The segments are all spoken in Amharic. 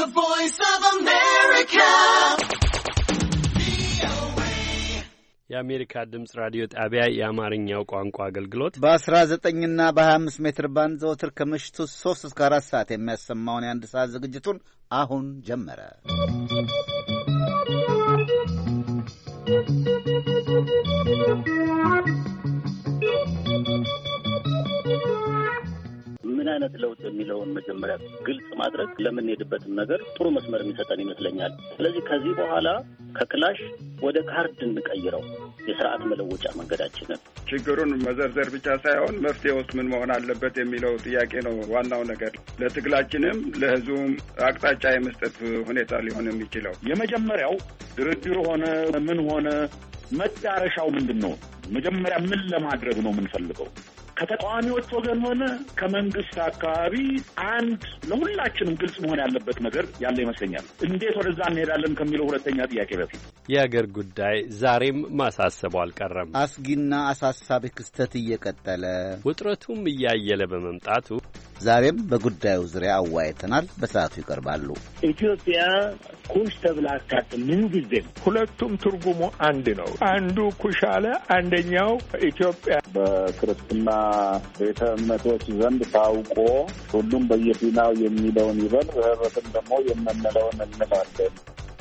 The Voice of America. የአሜሪካ ድምጽ ራዲዮ ጣቢያ የአማርኛው ቋንቋ አገልግሎት በ19 እና በ25 ሜትር ባንድ ዘወትር ከምሽቱ 3 እስከ 4 ሰዓት የሚያሰማውን የአንድ ሰዓት ዝግጅቱን አሁን ጀመረ። ምን አይነት ለውጥ የሚለውን መጀመሪያ ግልጽ ማድረግ ለምንሄድበትም ነገር ጥሩ መስመር የሚሰጠን ይመስለኛል። ስለዚህ ከዚህ በኋላ ከክላሽ ወደ ካርድ እንቀይረው የስርዓት መለወጫ መንገዳችንን። ችግሩን መዘርዘር ብቻ ሳይሆን መፍትሄ ውስጥ ምን መሆን አለበት የሚለው ጥያቄ ነው ዋናው ነገር። ለትግላችንም ለሕዝቡም አቅጣጫ የመስጠት ሁኔታ ሊሆን የሚችለው የመጀመሪያው ድርድር ሆነ ምን ሆነ መዳረሻው ምንድን ነው? መጀመሪያ ምን ለማድረግ ነው የምንፈልገው? ከተቃዋሚዎች ወገን ሆነ ከመንግስት አካባቢ አንድ ለሁላችንም ግልጽ መሆን ያለበት ነገር ያለ ይመስለኛል። እንዴት ወደዛ እንሄዳለን ከሚለው ሁለተኛ ጥያቄ በፊት የአገር ጉዳይ ዛሬም ማሳሰቡ አልቀረም። አስጊና አሳሳቢ ክስተት እየቀጠለ ውጥረቱም እያየለ በመምጣቱ ዛሬም በጉዳዩ ዙሪያ አዋይተናል። በሰዓቱ ይቀርባሉ። ኢትዮጵያ ኩሽ ተብላ ምን ጊዜም ሁለቱም ትርጉሙ አንድ ነው። አንዱ ኩሽ አለ፣ አንደኛው ኢትዮጵያ። በክርስትና ቤተ እምነቶች ዘንድ ታውቆ ሁሉም በየፊናው የሚለውን ይበል፣ ህብረትም ደግሞ የምንለውን እንላለን።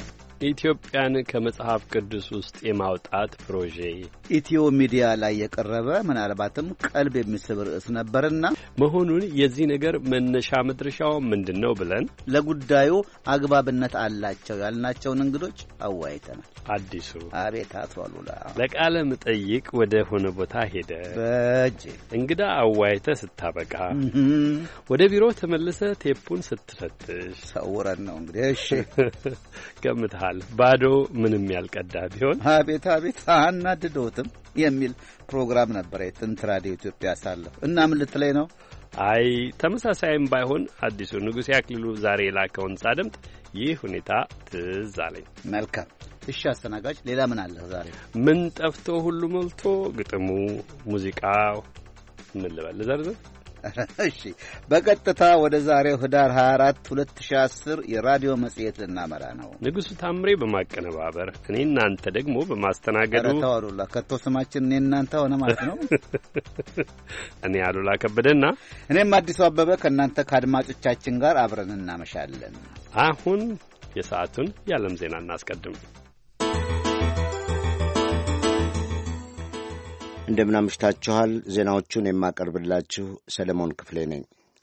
ኢትዮጵያን ከመጽሐፍ ቅዱስ ውስጥ የማውጣት ፕሮጄ ኢትዮ ሚዲያ ላይ የቀረበ ምናልባትም ቀልብ የሚስብ ርዕስ ነበርና መሆኑን የዚህ ነገር መነሻ መድረሻው ምንድነው ብለን ለጉዳዩ አግባብነት አላቸው ያልናቸውን እንግዶች አዋይተናል። አዲሱ አቤት አቶ አሉላ ለቃለ መጠይቅ ወደ ሆነ ቦታ ሄደ። በእጅ እንግዳ አዋይተ ስታበቃ ወደ ቢሮ ተመልሰ ቴፑን ስትፈትሽ ሰውረን ነው እንግዲህ። እሺ ገምተሃል። ባዶ ምንም ያልቀዳ ቢሆን አቤት አቤት አናድዶትም የሚል ፕሮግራም ነበር የጥንት ራዲዮ ኢትዮጵያ ሳለሁ እና ምን ልትለይ ነው? አይ ተመሳሳይም ባይሆን አዲሱ ንጉሴ አክሊሉ ዛሬ የላከውን ሳደምጥ ይህ ሁኔታ ትዝ አለኝ። መልካም እሺ አስተናጋጅ፣ ሌላ ምን አለ ዛሬ? ምን ጠፍቶ ሁሉ ሞልቶ፣ ግጥሙ፣ ሙዚቃው ምን ልበል ዘርዘር? እሺ በቀጥታ ወደ ዛሬው ህዳር 24 2010 የራዲዮ መጽሔት ልናመራ ነው። ንጉሱ ታምሬ በማቀነባበር እኔ እናንተ ደግሞ በማስተናገዱ ተዋሩላ ከቶ ስማችን እኔ እናንተ ሆነ ማለት ነው። እኔ አሉላ ከበደና እኔም አዲሱ አበበ ከእናንተ ከአድማጮቻችን ጋር አብረን እናመሻለን። አሁን የሰዓቱን የዓለም ዜና እናስቀድም። እንደምናምሽታችኋል። ዜናዎቹን የማቀርብላችሁ ሰለሞን ክፍሌ ነኝ።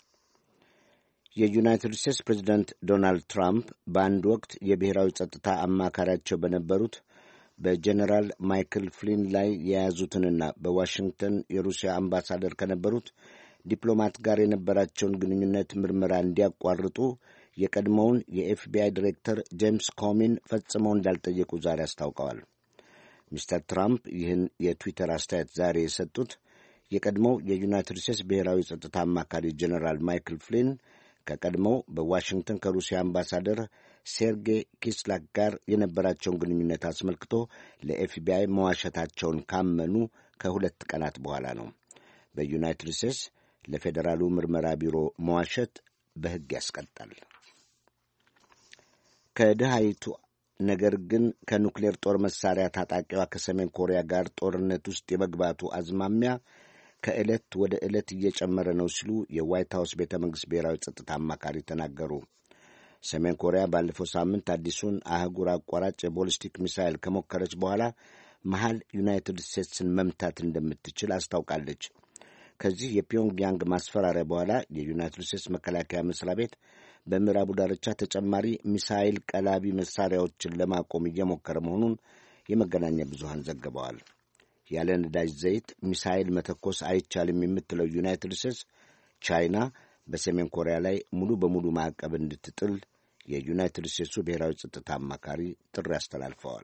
የዩናይትድ ስቴትስ ፕሬዚደንት ዶናልድ ትራምፕ በአንድ ወቅት የብሔራዊ ጸጥታ አማካሪያቸው በነበሩት በጀኔራል ማይክል ፍሊን ላይ የያዙትንና በዋሽንግተን የሩሲያ አምባሳደር ከነበሩት ዲፕሎማት ጋር የነበራቸውን ግንኙነት ምርመራ እንዲያቋርጡ የቀድሞውን የኤፍቢአይ ዲሬክተር ጄምስ ኮሚን ፈጽመው እንዳልጠየቁ ዛሬ አስታውቀዋል። ሚስተር ትራምፕ ይህን የትዊተር አስተያየት ዛሬ የሰጡት የቀድሞው የዩናይትድ ስቴትስ ብሔራዊ ጸጥታ አማካሪ ጀኔራል ማይክል ፍሊን ከቀድሞው በዋሽንግተን ከሩሲያ አምባሳደር ሴርጌይ ኪስላክ ጋር የነበራቸውን ግንኙነት አስመልክቶ ለኤፍቢአይ መዋሸታቸውን ካመኑ ከ2 ቀናት በኋላ ነው። በዩናይትድ ስቴትስ ለፌዴራሉ ምርመራ ቢሮ መዋሸት በሕግ ያስቀጣል። ከድሃይቱ ነገር ግን ከኑክሌር ጦር መሳሪያ ታጣቂዋ ከሰሜን ኮሪያ ጋር ጦርነት ውስጥ የመግባቱ አዝማሚያ ከዕለት ወደ ዕለት እየጨመረ ነው ሲሉ የዋይት ሀውስ ቤተ መንግሥት ብሔራዊ ጸጥታ አማካሪ ተናገሩ። ሰሜን ኮሪያ ባለፈው ሳምንት አዲሱን አህጉር አቋራጭ የቦሊስቲክ ሚሳይል ከሞከረች በኋላ መሃል ዩናይትድ ስቴትስን መምታት እንደምትችል አስታውቃለች። ከዚህ የፒዮንግያንግ ማስፈራሪያ በኋላ የዩናይትድ ስቴትስ መከላከያ መስሪያ ቤት በምዕራቡ ዳርቻ ተጨማሪ ሚሳይል ቀላቢ መሳሪያዎችን ለማቆም እየሞከረ መሆኑን የመገናኛ ብዙሃን ዘግበዋል። ያለ ነዳጅ ዘይት ሚሳይል መተኮስ አይቻልም የምትለው ዩናይትድ ስቴትስ ቻይና በሰሜን ኮሪያ ላይ ሙሉ በሙሉ ማዕቀብ እንድትጥል የዩናይትድ ስቴትሱ ብሔራዊ ጸጥታ አማካሪ ጥሪ አስተላልፈዋል።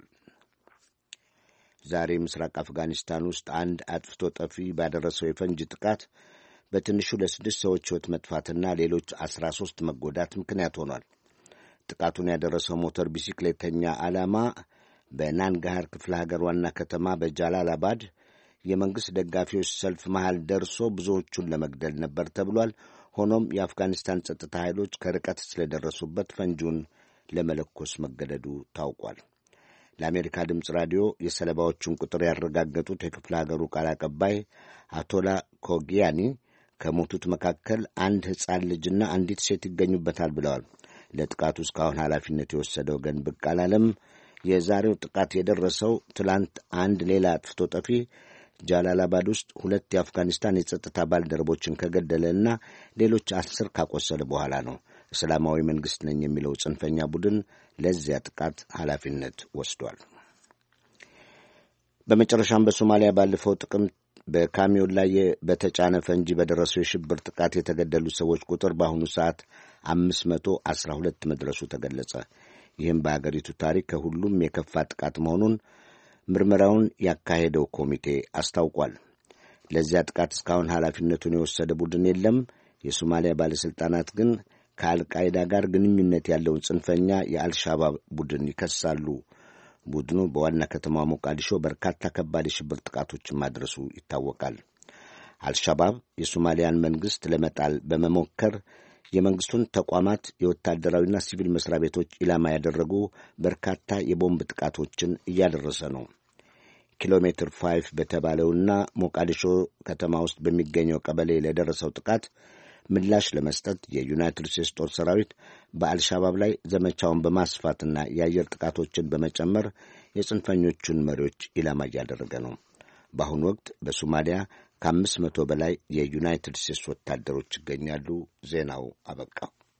ዛሬ ምስራቅ አፍጋኒስታን ውስጥ አንድ አጥፍቶ ጠፊ ባደረሰው የፈንጅ ጥቃት በትንሹ ለ6 ሰዎች ሕይወት መጥፋትና ሌሎች 13 መጎዳት ምክንያት ሆኗል። ጥቃቱን ያደረሰው ሞተር ቢሲክሌተኛ ዓላማ በናንጋሃር ክፍለ ሀገር ዋና ከተማ በጃላላባድ የመንግሥት ደጋፊዎች ሰልፍ መሃል ደርሶ ብዙዎቹን ለመግደል ነበር ተብሏል። ሆኖም የአፍጋኒስታን ጸጥታ ኃይሎች ከርቀት ስለደረሱበት ፈንጂውን ለመለኮስ መገደዱ ታውቋል። ለአሜሪካ ድምፅ ራዲዮ የሰለባዎቹን ቁጥር ያረጋገጡት የክፍለ ሀገሩ ቃል አቀባይ አቶላ ኮጊያኒ ከሞቱት መካከል አንድ ሕፃን ልጅና አንዲት ሴት ይገኙበታል ብለዋል። ለጥቃቱ እስካሁን ኃላፊነት የወሰደ ወገን ብቅ አላለም። የዛሬው ጥቃት የደረሰው ትላንት አንድ ሌላ አጥፍቶ ጠፊ ጃላላባድ ውስጥ 2 የአፍጋኒስታን የጸጥታ ባልደረቦችን ከገደለና ሌሎች 10 ካቆሰለ በኋላ ነው። እስላማዊ መንግሥት ነኝ የሚለው ጽንፈኛ ቡድን ለዚያ ጥቃት ኃላፊነት ወስዷል። በመጨረሻም በሶማሊያ ባለፈው ጥቅምት በካሚዮን ላይ በተጫነ ፈንጂ በደረሰው የሽብር ጥቃት የተገደሉ ሰዎች ቁጥር በአሁኑ ሰዓት 512 መድረሱ ተገለጸ። ይህም በአገሪቱ ታሪክ ከሁሉም የከፋ ጥቃት መሆኑን ምርመራውን ያካሄደው ኮሚቴ አስታውቋል። ለዚያ ጥቃት እስካሁን ኃላፊነቱን የወሰደ ቡድን የለም። የሶማሊያ ባለሥልጣናት ግን ከአልቃይዳ ጋር ግንኙነት ያለውን ጽንፈኛ የአልሻባብ ቡድን ይከሳሉ። ቡድኑ በዋና ከተማ ሞቃዲሾ በርካታ ከባድ የሽብር ጥቃቶችን ማድረሱ ይታወቃል። አልሻባብ የሶማሊያን መንግሥት ለመጣል በመሞከር የመንግሥቱን ተቋማት የወታደራዊና ሲቪል መስሪያ ቤቶች ኢላማ ያደረጉ በርካታ የቦምብ ጥቃቶችን እያደረሰ ነው። ኪሎሜትር 5 በተባለውና ሞቃዲሾ ከተማ ውስጥ በሚገኘው ቀበሌ ለደረሰው ጥቃት ምላሽ ለመስጠት የዩናይትድ ስቴትስ ጦር ሰራዊት በአልሻባብ ላይ ዘመቻውን በማስፋትና የአየር ጥቃቶችን በመጨመር የጽንፈኞቹን መሪዎች ኢላማ እያደረገ ነው። በአሁኑ ወቅት በሶማሊያ ከ500 በላይ የዩናይትድ ስቴትስ ወታደሮች ይገኛሉ። ዜናው አበቃ።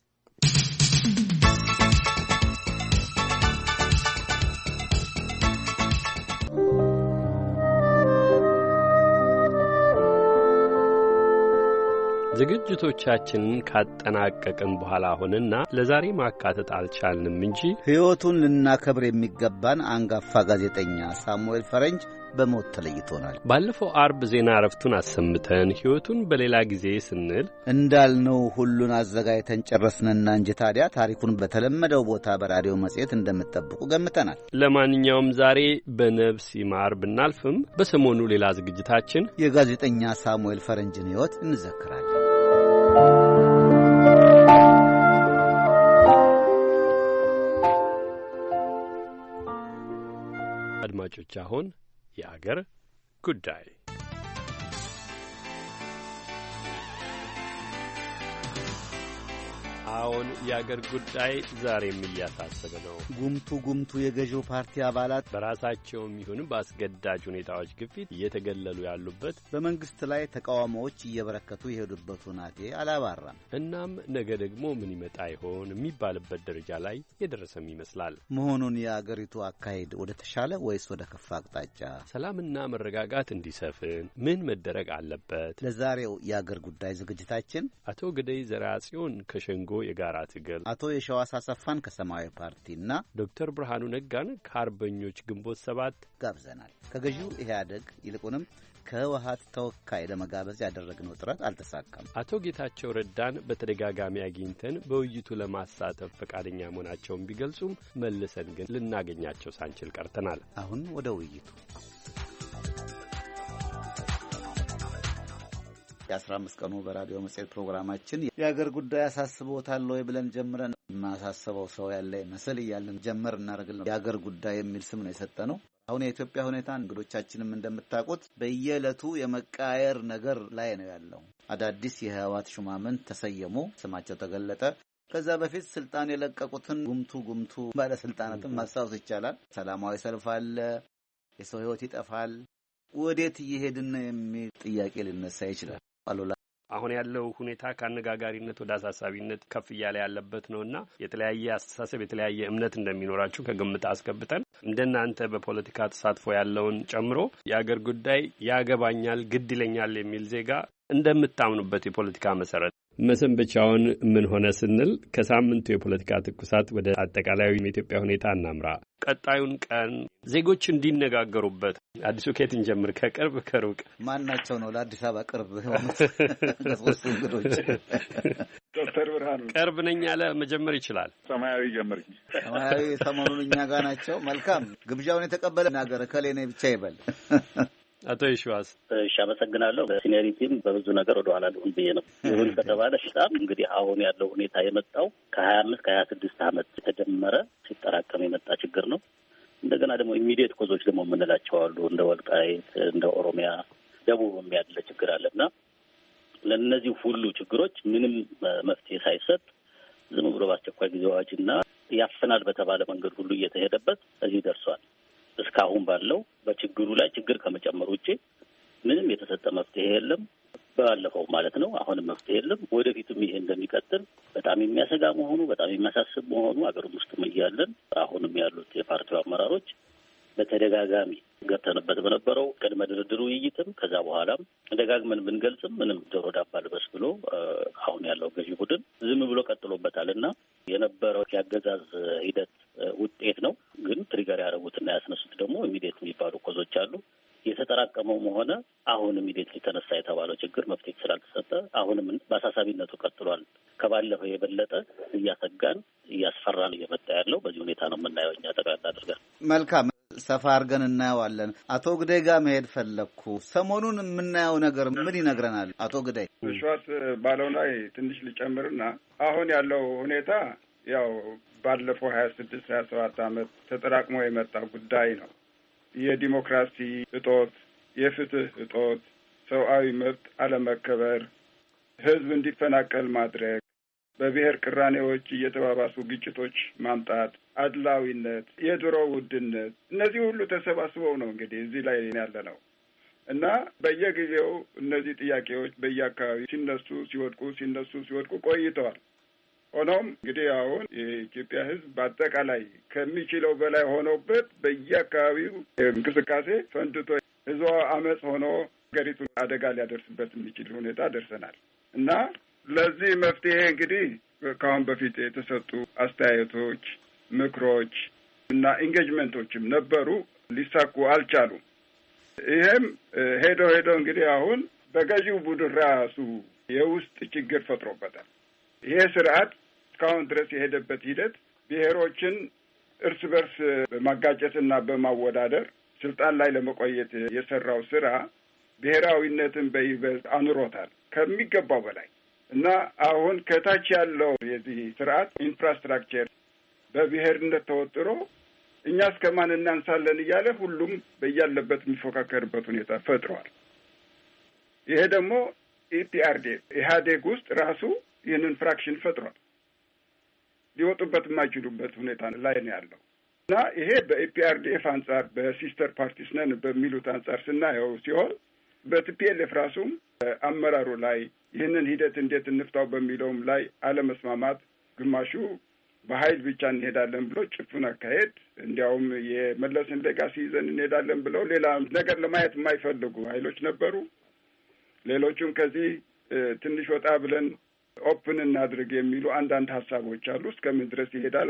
ዝግጅቶቻችንን ካጠናቀቅን በኋላ ሆነና ለዛሬ ማካተት አልቻልንም እንጂ ሕይወቱን ልናከብር የሚገባን አንጋፋ ጋዜጠኛ ሳሙኤል ፈረንጅ በሞት ተለይቶናል። ባለፈው አርብ ዜና እረፍቱን አሰምተን ሕይወቱን በሌላ ጊዜ ስንል እንዳልነው ሁሉን አዘጋጅተን ጨረስንና እንጂ ታዲያ ታሪኩን በተለመደው ቦታ በራዲዮ መጽሔት እንደምትጠብቁ ገምተናል። ለማንኛውም ዛሬ በነፍስ ይማር ብናልፍም በሰሞኑ ሌላ ዝግጅታችን የጋዜጠኛ ሳሙኤል ፈረንጅን ሕይወት እንዘክራለን። አድማጮች አሁን የአገር ጉዳይ አሁን የአገር ጉዳይ ዛሬም እያሳሰበ ነው። ጉምቱ የገዢው ፓርቲ አባላት በራሳቸውም ይሁን በአስገዳጅ ሁኔታዎች ግፊት እየተገለሉ ያሉበት፣ በመንግስት ላይ ተቃውሞዎች እየበረከቱ የሄዱበት ሁናቴ አላባራም። እናም ነገ ደግሞ ምን ይመጣ ይሆን የሚባልበት ደረጃ ላይ የደረሰም ይመስላል። መሆኑን የአገሪቱ አካሄድ ወደ ተሻለ ወይስ ወደ ከፋ አቅጣጫ? ሰላምና መረጋጋት እንዲሰፍን ምን መደረግ አለበት? ለዛሬው የአገር ጉዳይ ዝግጅታችን አቶ ግደይ ዘርአጽዮን ከሸንጎ የጋራ ትግል፣ አቶ የሸዋስ አሰፋን ከሰማያዊ ፓርቲና ዶክተር ብርሃኑ ነጋን ከአርበኞች ግንቦት 7 ጋብዘናል። ከገዢው ኢህአዴግ ይልቁንም ከህወሓት ተወካይ ለመጋበዝ ያደረግነው ጥረት አልተሳካም። አቶ ጌታቸው ረዳን በተደጋጋሚ አግኝተን በውይይቱ ለማሳተፍ ፈቃደኛ መሆናቸውን ቢገልጹም መልሰን ግን ልናገኛቸው ሳንችል ቀርተናል። አሁን ወደ ውይይቱ የ15 ቀኑ በራዲዮ መጽሔት ፕሮግራማችን የአገር ጉዳይ አሳስቦታል ወይ ብለን ጀምረን ማሳሰበው ሰው ያለ ይመስል እያልን ጀመር እናደርግልን። የአገር ጉዳይ የሚል ስም ነው የሰጠነው። አሁን የኢትዮጵያ ሁኔታ እንግዶቻችንም እንደምታውቁት በየዕለቱ የመቃየር ነገር ላይ ነው ያለው። አዳዲስ የህወሓት ሹማምንት ተሰየሙ፣ ስማቸው ተገለጠ። ከዛ በፊት ስልጣን የለቀቁትን ጉምቱ ባለስልጣናትን ማስታወስ ይቻላል። ሰላማዊ ሰልፍ አለ፣ የሰው ህይወት ይጠፋል። ወዴት እየሄድን የሚል ጥያቄ ሊነሳ ይችላል። አሉላ አሁን ያለው ሁኔታ ከአነጋጋሪነት ወደ አሳሳቢነት ከፍ እያለ ያለበት ነውና የተለያየ አስተሳሰብ የተለያየ እምነት እንደሚኖራችሁ ከግምት አስገብተን እንደናንተ በፖለቲካ ተሳትፎ ያለውን ጨምሮ የአገር ጉዳይ ያገባኛል፣ ግድ ይለኛል የሚል ዜጋ እንደምታምኑበት የፖለቲካ መሰረት መሰንበቻውን ምን ሆነ ስንል ከሳምንቱ የፖለቲካ ትኩሳት ወደ አጠቃላዩ የኢትዮጵያ ሁኔታ እናምራ። ቀጣዩን ቀን ዜጎች እንዲነጋገሩበት አዲሱ ከየትን ጀምር? ከቅርብ ከሩቅ ማናቸው ነው ለአዲስ አበባ ቅርብ የሆኑት? ከሶስቱ እንግዶች ዶክተር ብርሃኑ ቅርብ ነኝ ያለ መጀመር ይችላል። ሰማያዊ ጀምር። ሰማያዊ ሰሞኑን እኛ ጋር ናቸው። መልካም ግብዣውን የተቀበለ ናገር ከሌኔ ብቻ ይበል። አቶ ይሽዋስ አመሰግናለሁ። በሲኒየሪቲም በብዙ ነገር ወደ ኋላ ልሁን ብዬ ነው። ይሁን ከተባለ በጣም እንግዲህ አሁን ያለው ሁኔታ የመጣው ከ25 ከ26 ዓመት የተጀመረ ሲጠራቀም የመጣ ችግር ነው። እንደገና ደግሞ ኢሚዲየት ኮዞች ደግሞ የምንላቸው አሉ። እንደ ወልቃይት፣ እንደ ኦሮሚያ፣ ደቡብም ያለ ችግር አለና ለእነዚህ ሁሉ ችግሮች ምንም መፍትሄ ሳይሰጥ ዝም ብሎ በአስቸኳይ ጊዜ አዋጅና ያፈናል በተባለ መንገድ ሁሉ እየተሄደበት እዚህ ደርሷል። እስካሁን ባለው በችግሩ ላይ ችግር ከመጨመር ውጭ ምንም የተሰጠ መፍትሄ የለም። ባለፈው ማለት ነው። አሁንም መፍትሄ የለም። ወደፊትም ይሄ እንደሚቀጥል በጣም የሚያሰጋ መሆኑ በጣም የሚያሳስብ መሆኑ አገሩም ውስጥም እያለን አሁንም ያሉት የፓርቲው አመራሮች በተደጋጋሚ ገብተንበት በነበረው ቅድመ ድርድር ውይይትም ከዛ በኋላም ደጋግመን ብንገልጽም ምንም ጆሮ ዳባ ልበስ ብሎ አሁን ያለው ገዢ ቡድን ዝም ብሎ ቀጥሎበታል እና የነበረው የአገዛዝ ሂደት ውጤት ነው። ግን ትሪገር ያደረጉትና ያስነሱት ደግሞ ኢሚዲየት የሚባሉ ኮዞች አሉ። የተጠራቀመውም ሆነ አሁን ኢሚዲየት ሊተነሳ የተባለው ችግር መፍትሄ ስላልተሰጠ አሁንም በአሳሳቢነቱ ቀጥሏል። ከባለፈው የበለጠ እያሰጋን እያስፈራን እየመጣ ያለው በዚህ ሁኔታ ነው የምናየው እኛ ጠቅላላ አድርገን። መልካም ሰፋ አድርገን እናየዋለን። አቶ ግዳይ ጋር መሄድ ፈለግኩ። ሰሞኑን የምናየው ነገር ምን ይነግረናል? አቶ ግዳይ ሸዋስ ባለው ላይ ትንሽ ልጨምርና አሁን ያለው ሁኔታ ያው ባለፈው 26 27 ዓመት ተጠራቅሞ የመጣ ጉዳይ ነው። የዲሞክራሲ እጦት፣ የፍትህ እጦት፣ ሰብአዊ መብት አለመከበር፣ ህዝብ እንዲፈናቀል ማድረግ፣ በብሔር ቅራኔዎች እየተባባሱ ግጭቶች ማምጣት፣ አድላዊነት፣ የድሮ ውድነት፣ እነዚህ ሁሉ ተሰባስበው ነው እንግዲህ እዚህ ላይ ያለ ነው እና በየጊዜው እነዚህ ጥያቄዎች በየአካባቢው ሲነሱ ቆይተዋል። ሆኖም እንግዲህ አሁን የኢትዮጵያ ህዝብ በአጠቃላይ ከሚችለው በላይ ሆኖበት በየአካባቢው እንቅስቃሴ ፈንድቶ ህዝቡ አመፅ ሆኖ ሀገሪቱን አደጋ ሊያደርስበት የሚችል ሁኔታ ደርሰናል እና ለዚህ መፍትሄ እንግዲህ ከአሁን በፊት የተሰጡ አስተያየቶች፣ ምክሮች እና ኢንጌጅመንቶችም ነበሩ፣ ሊሳኩ አልቻሉም። ይሄም ሄዶ እንግዲህ አሁን በገዢው ቡድን ራሱ የውስጥ ችግር ፈጥሮበታል። ይሄ ስርዓት እስካሁን ድረስ የሄደበት ሂደት ብሔሮችን እርስ በርስ በማጋጨትና በማወዳደር ስልጣን ላይ ለመቆየት የሰራው ስራ ብሔራዊነትን በይበልጥ አኑሮታል ከሚገባው በላይ እና አሁን ከታች ያለው የዚህ ስርዓት ኢንፍራስትራክቸር በብሔርነት ተወጥሮ እኛ እስከማን እናንሳለን እያለ ሁሉም በያለበት የሚፎካከርበት ሁኔታ ፈጥሯል። ይሄ ደግሞ ኢፒአርዲኤፍ ኢህአዴግ ውስጥ ራሱ ይህንን ፍራክሽን ፈጥሯል። ሊወጡበት የማይችሉበት ሁኔታ ላይ ነው ያለው እና ይሄ በኢፒአርዲኤፍ አንጻር በሲስተር ፓርቲስ ነን በሚሉት አንጻር ስናየው ሲሆን በቲፒኤልኤፍ ራሱም አመራሩ ላይ ይህንን ሂደት እንዴት እንፍታው በሚለውም ላይ አለመስማማት፣ ግማሹ በኃይል ብቻ እንሄዳለን ብሎ ጭፍን አካሄድ፣ እንዲያውም የመለስን ሌጋሲ ይዘን እንሄዳለን ብለው ሌላ ነገር ለማየት የማይፈልጉ ኃይሎች ነበሩ። ሌሎቹም ከዚህ ትንሽ ወጣ ብለን ኦፕን እናድርግ የሚሉ አንዳንድ ሀሳቦች አሉ። እስከምን ድረስ ይሄዳል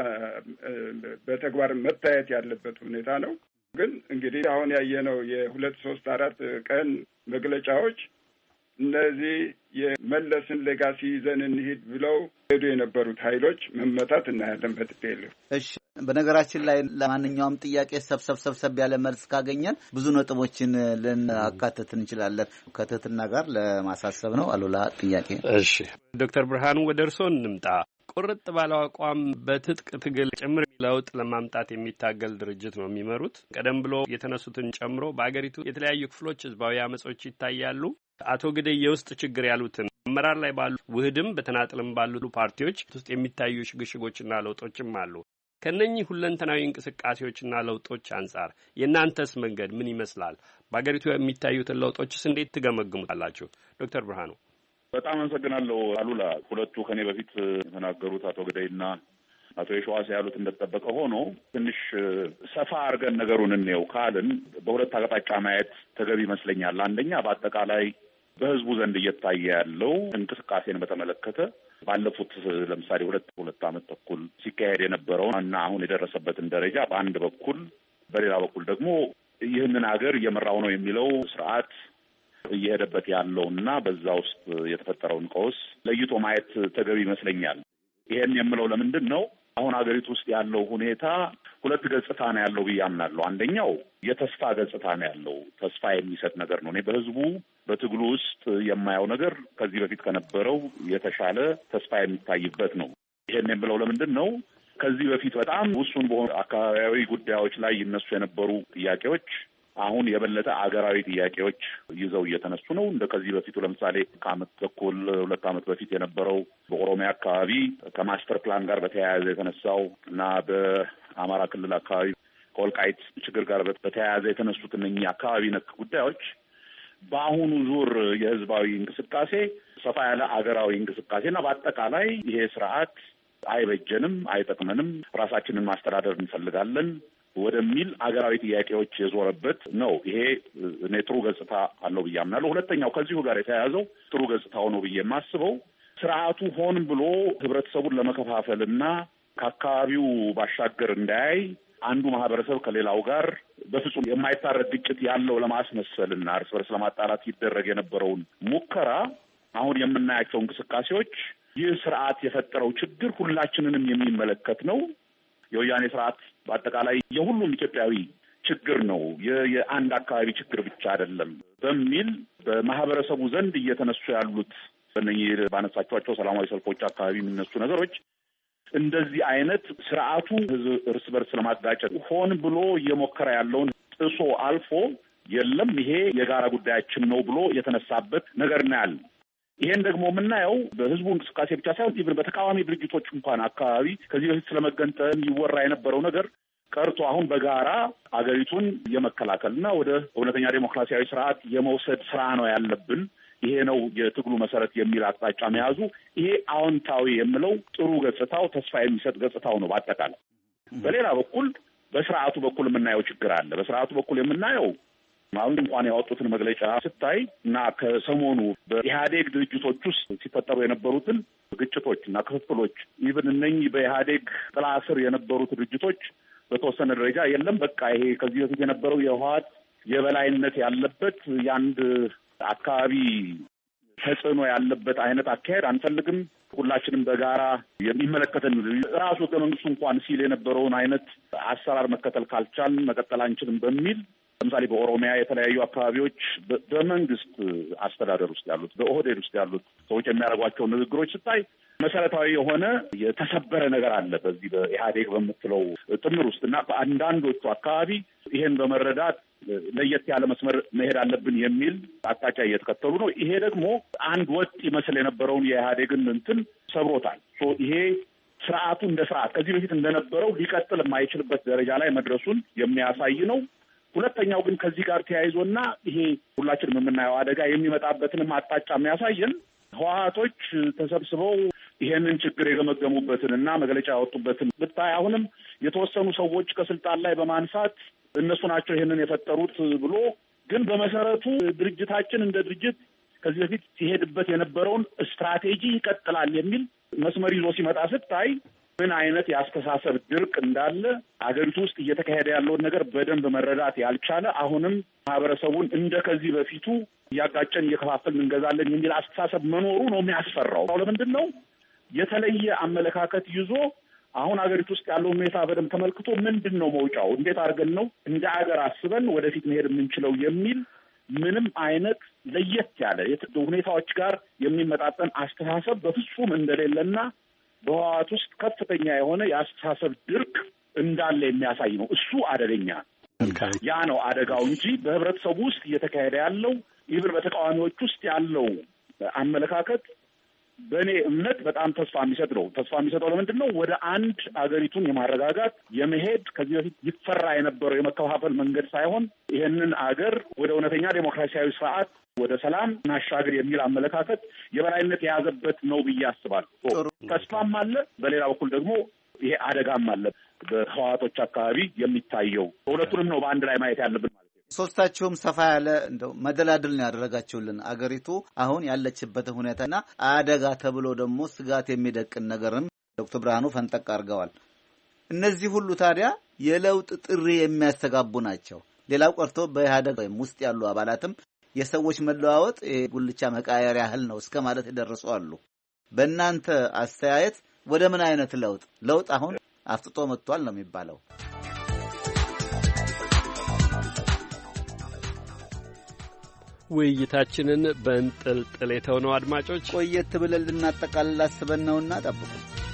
በተግባር መታየት ያለበት ሁኔታ ነው። ግን እንግዲህ አሁን ያየነው 2 3 4 ቀን መግለጫዎች እነዚህ የመለስን ሌጋሲ ይዘን እንሂድ ብለው ሄዱ የነበሩት ኃይሎች መመታት እናያለን በትፔልፍ። እሺ፣ በነገራችን ላይ ለማንኛውም ጥያቄ ሰብሰብ ያለ መልስ ካገኘን ብዙ ነጥቦችን ልናካትት እንችላለን። ከትህትና ጋር ለማሳሰብ ነው። አሉላ ጥያቄ። እሺ ዶክተር ብርሃኑ ወደ እርስዎ እንምጣ። ቁርጥ ባለው አቋም በትጥቅ ትግል ጭምር ለውጥ ለማምጣት የሚታገል ድርጅት ነው የሚመሩት። ቀደም ብሎ የተነሱትን ጨምሮ በአገሪቱ የተለያዩ ክፍሎች ህዝባዊ አመጾች ይታያሉ። አቶ ግዳይ የውስጥ ችግር ያሉትን አመራር ላይ ባሉ ውህድም በተናጥልም ባሉ ፓርቲዎች ውስጥ የሚታዩ ሽግሽጎችና ለውጦችም አሉ። ከነኚህ ሁለንተናዊ እንቅስቃሴዎችና ለውጦች አንጻር የእናንተስ መንገድ ምን ይመስላል? በአገሪቱ የሚታዩትን ለውጦችስ እንዴት ትገመግሙታላችሁ? ዶክተር ብርሃኑ። በጣም አመሰግናለሁ አሉላ። ሁለቱ ከኔ በፊት የተናገሩት አቶ ግዳይና አቶ የሸዋስ ያሉት እንደተጠበቀ ሆኖ ትንሽ ሰፋ አድርገን ነገሩን እንየው ካልን በሁለት አቅጣጫ ማየት ተገቢ ይመስለኛል። አንደኛ በአጠቃላይ በህዝቡ ዘንድ እየታየ ያለው እንቅስቃሴን በተመለከተ ባለፉት ለምሳሌ ሁለት ዓመት ተኩል ሲካሄድ የነበረው እና አሁን የደረሰበትን ደረጃ በአንድ በኩል፣ በሌላ በኩል ደግሞ ይህንን ሀገር እየመራው ነው የሚለው ስርዓት እየሄደበት ያለውና በዛ ውስጥ የተፈጠረውን ቀውስ ለይቶ ማየት ተገቢ ይመስለኛል። ይሄን የምለው ለምንድን ነው? አሁን ሀገሪቱ ውስጥ ያለው ሁኔታ ሁለት ገጽታ ነው ያለው ብዬ አምናለሁ። አንደኛው የተስፋ ገጽታ ነው ያለው። ተስፋ የሚሰጥ ነገር ነው። እኔ በህዝቡ በትግሉ ውስጥ የማየው ነገር ከዚህ በፊት ከነበረው የተሻለ ተስፋ የሚታይበት ነው። ይሄን የምለው ለምንድን ነው? ከዚህ በፊት በጣም ውሱን በሆኑ አካባቢያዊ ጉዳዮች ላይ ይነሱ የነበሩ ጥያቄዎች አሁን የበለጠ አገራዊ ጥያቄዎች ይዘው እየተነሱ ነው። እንደ ከዚህ በፊቱ ለምሳሌ ከዓመት ተኩል 2 ዓመት በፊት የነበረው በኦሮሚያ አካባቢ ከማስተር ፕላን ጋር በተያያዘ የተነሳው እና በአማራ ክልል አካባቢ ከወልቃይት ችግር ጋር በተያያዘ የተነሱት እነኚህ አካባቢ ነክ ጉዳዮች በአሁኑ ዙር የህዝባዊ እንቅስቃሴ ሰፋ ያለ አገራዊ እንቅስቃሴና በአጠቃላይ ይሄ ስርዓት አይበጀንም፣ አይጠቅመንም፣ ራሳችንን ማስተዳደር እንፈልጋለን ወደሚል አገራዊ ጥያቄዎች የዞረበት ነው። ይሄ እኔ ጥሩ ገጽታ አለው ብዬ አምናለሁ። ሁለተኛው ከዚሁ ጋር የተያያዘው ጥሩ ገጽታው ነው ብዬ የማስበው ስርዓቱ ሆን ብሎ ህብረተሰቡን ለመከፋፈልና ከአካባቢው ባሻገር እንዳያይ አንዱ ማህበረሰብ ከሌላው ጋር በፍጹም የማይታረድ ግጭት ያለው ለማስመሰልና እርስ በርስ ለማጣላት ይደረግ የነበረውን ሙከራ አሁን የምናያቸው እንቅስቃሴዎች ይህ ስርዓት የፈጠረው ችግር ሁላችንንም የሚመለከት ነው። የወያኔ ስርዓት በአጠቃላይ የሁሉም ኢትዮጵያዊ ችግር ነው፣ የአንድ አካባቢ ችግር ብቻ አይደለም በሚል በማህበረሰቡ ዘንድ እየተነሱ ያሉት በእነኚህ ባነሳቸዋቸው ሰላማዊ ሰልፎች አካባቢ የሚነሱ ነገሮች እንደዚህ አይነት ስርዓቱ እርስ በርስ ለማጋጨት ሆን ብሎ እየሞከረ ያለውን ጥሶ አልፎ የለም ይሄ የጋራ ጉዳያችን ነው ብሎ የተነሳበት ነገር እናያለን። ይሄን ደግሞ የምናየው በህዝቡ እንቅስቃሴ ብቻ ሳይሆን ኢቭን በተቃዋሚ ድርጅቶች እንኳን አካባቢ ከዚህ በፊት ስለመገንጠል ይወራ የነበረው ነገር ቀርቶ አሁን በጋራ አገሪቱን የመከላከልና ወደ እውነተኛ ዴሞክራሲያዊ ስርዓት የመውሰድ ስራ ነው ያለብን፣ ይሄ ነው የትግሉ መሰረት የሚል አቅጣጫ መያዙ ይሄ አዎንታዊ የምለው ጥሩ ገጽታው ተስፋ የሚሰጥ ገጽታው ነው በአጠቃላይ። በሌላ በኩል በስርዓቱ በኩል የምናየው ችግር አለ። በስርዓቱ በኩል የምናየው አሁን እንኳን ያወጡትን መግለጫ ስታይ እና ከሰሞኑ በኢህአዴግ ድርጅቶች ውስጥ ሲፈጠሩ የነበሩትን ግጭቶች እና ክፍፍሎች ኢቭን እነኚህ በኢህአዴግ ጥላ ስር የነበሩት ድርጅቶች በተወሰነ ደረጃ የለም በቃ ይሄ ከዚህ በፊት የነበረው የህወሓት የበላይነት ያለበት የአንድ አካባቢ ተጽዕኖ ያለበት አይነት አካሄድ አንፈልግም፣ ሁላችንም በጋራ የሚመለከተን ራሱ ህገ መንግስቱ እንኳን ሲል የነበረውን አይነት አሰራር መከተል ካልቻልን መቀጠል አንችልም በሚል ለምሳሌ በኦሮሚያ የተለያዩ አካባቢዎች በመንግስት አስተዳደር ውስጥ ያሉት በኦህዴድ ውስጥ ያሉት ሰዎች የሚያደርጓቸው ንግግሮች ስታይ መሰረታዊ የሆነ የተሰበረ ነገር አለ በዚህ በኢህአዴግ በምትለው ጥምር ውስጥ እና በአንዳንዶቹ አካባቢ ይሄን በመረዳት ለየት ያለ መስመር መሄድ አለብን የሚል አቅጣጫ እየተከተሉ ነው። ይሄ ደግሞ አንድ ወጥ ይመስል የነበረውን የኢህአዴግን እንትን ሰብሮታል። ይሄ ስርዓቱ እንደ ስርዓት ከዚህ በፊት እንደነበረው ሊቀጥል የማይችልበት ደረጃ ላይ መድረሱን የሚያሳይ ነው። ሁለተኛው ግን ከዚህ ጋር ተያይዞና ይሄ ሁላችንም የምናየው አደጋ የሚመጣበትንም አቅጣጫ የሚያሳየን ህወሓቶች ተሰብስበው ይሄንን ችግር የገመገሙበትንና መግለጫ ያወጡበትን ብታይ አሁንም የተወሰኑ ሰዎች ከስልጣን ላይ በማንሳት እነሱ ናቸው ይሄንን የፈጠሩት ብሎ ግን በመሰረቱ ድርጅታችን እንደ ድርጅት ከዚህ በፊት ሲሄድበት የነበረውን ስትራቴጂ ይቀጥላል የሚል መስመር ይዞ ሲመጣ ስታይ ምን አይነት የአስተሳሰብ ድርቅ እንዳለ አገሪቱ ውስጥ እየተካሄደ ያለውን ነገር በደንብ መረዳት ያልቻለ አሁንም ማህበረሰቡን እንደ ከዚህ በፊቱ እያጋጨን እየከፋፈልን እንገዛለን የሚል አስተሳሰብ መኖሩ ነው የሚያስፈራው። ለምንድን ነው የተለየ አመለካከት ይዞ አሁን አገሪቱ ውስጥ ያለው ሁኔታ በደንብ ተመልክቶ ምንድን ነው መውጫው፣ እንዴት አድርገን ነው እንደ አገር አስበን ወደፊት መሄድ የምንችለው የሚል ምንም አይነት ለየት ያለ ሁኔታዎች ጋር የሚመጣጠን አስተሳሰብ በፍጹም እንደሌለና በህወሓት ውስጥ ከፍተኛ የሆነ የአስተሳሰብ ድርቅ እንዳለ የሚያሳይ ነው። እሱ አደገኛ ያ ነው አደጋው እንጂ በህብረተሰቡ ውስጥ እየተካሄደ ያለው ኢቭን በተቃዋሚዎች ውስጥ ያለው አመለካከት በእኔ እምነት በጣም ተስፋ የሚሰጥ ነው። ተስፋ የሚሰጠው ለምንድን ነው? ወደ አንድ አገሪቱን የማረጋጋት የመሄድ ከዚህ በፊት ይፈራ የነበረው የመከፋፈል መንገድ ሳይሆን ይሄንን አገር ወደ እውነተኛ ዴሞክራሲያዊ ስርዓት ወደ ሰላም እናሻግር የሚል አመለካከት የበላይነት የያዘበት ነው ብዬ አስባለሁ። ተስፋም አለ፣ በሌላ በኩል ደግሞ ይሄ አደጋም አለ በህወሓቶች አካባቢ የሚታየው። ሁለቱንም ነው በአንድ ላይ ማየት ያለብን ማለት ነው። ሶስታችሁም ሰፋ ያለ እንደው መደላድል ነው ያደረጋችሁልን አገሪቱ አሁን ያለችበት ሁኔታና አደጋ ተብሎ ደግሞ ስጋት የሚደቅን ነገርም ዶክተር ብርሃኑ ፈንጠቅ አድርገዋል። እነዚህ ሁሉ ታዲያ የለውጥ ጥሪ የሚያስተጋቡ ናቸው። ሌላው ቀርቶ በኢህአዴግ ውስጥ ያሉ አባላትም የሰዎች መለዋወጥ ጉልቻ መቃየር ያህል ነው እስከ ማለት የደረሱ አሉ። በእናንተ አስተያየት ወደ ምን አይነት ለውጥ አሁን አፍጥጦ መጥቷል ነው የሚባለው? ውይይታችንን በእንጥልጥል የተውነው አድማጮች ቆየት ብለን ልናጠቃልል አስበን ነውና ጠብቁ።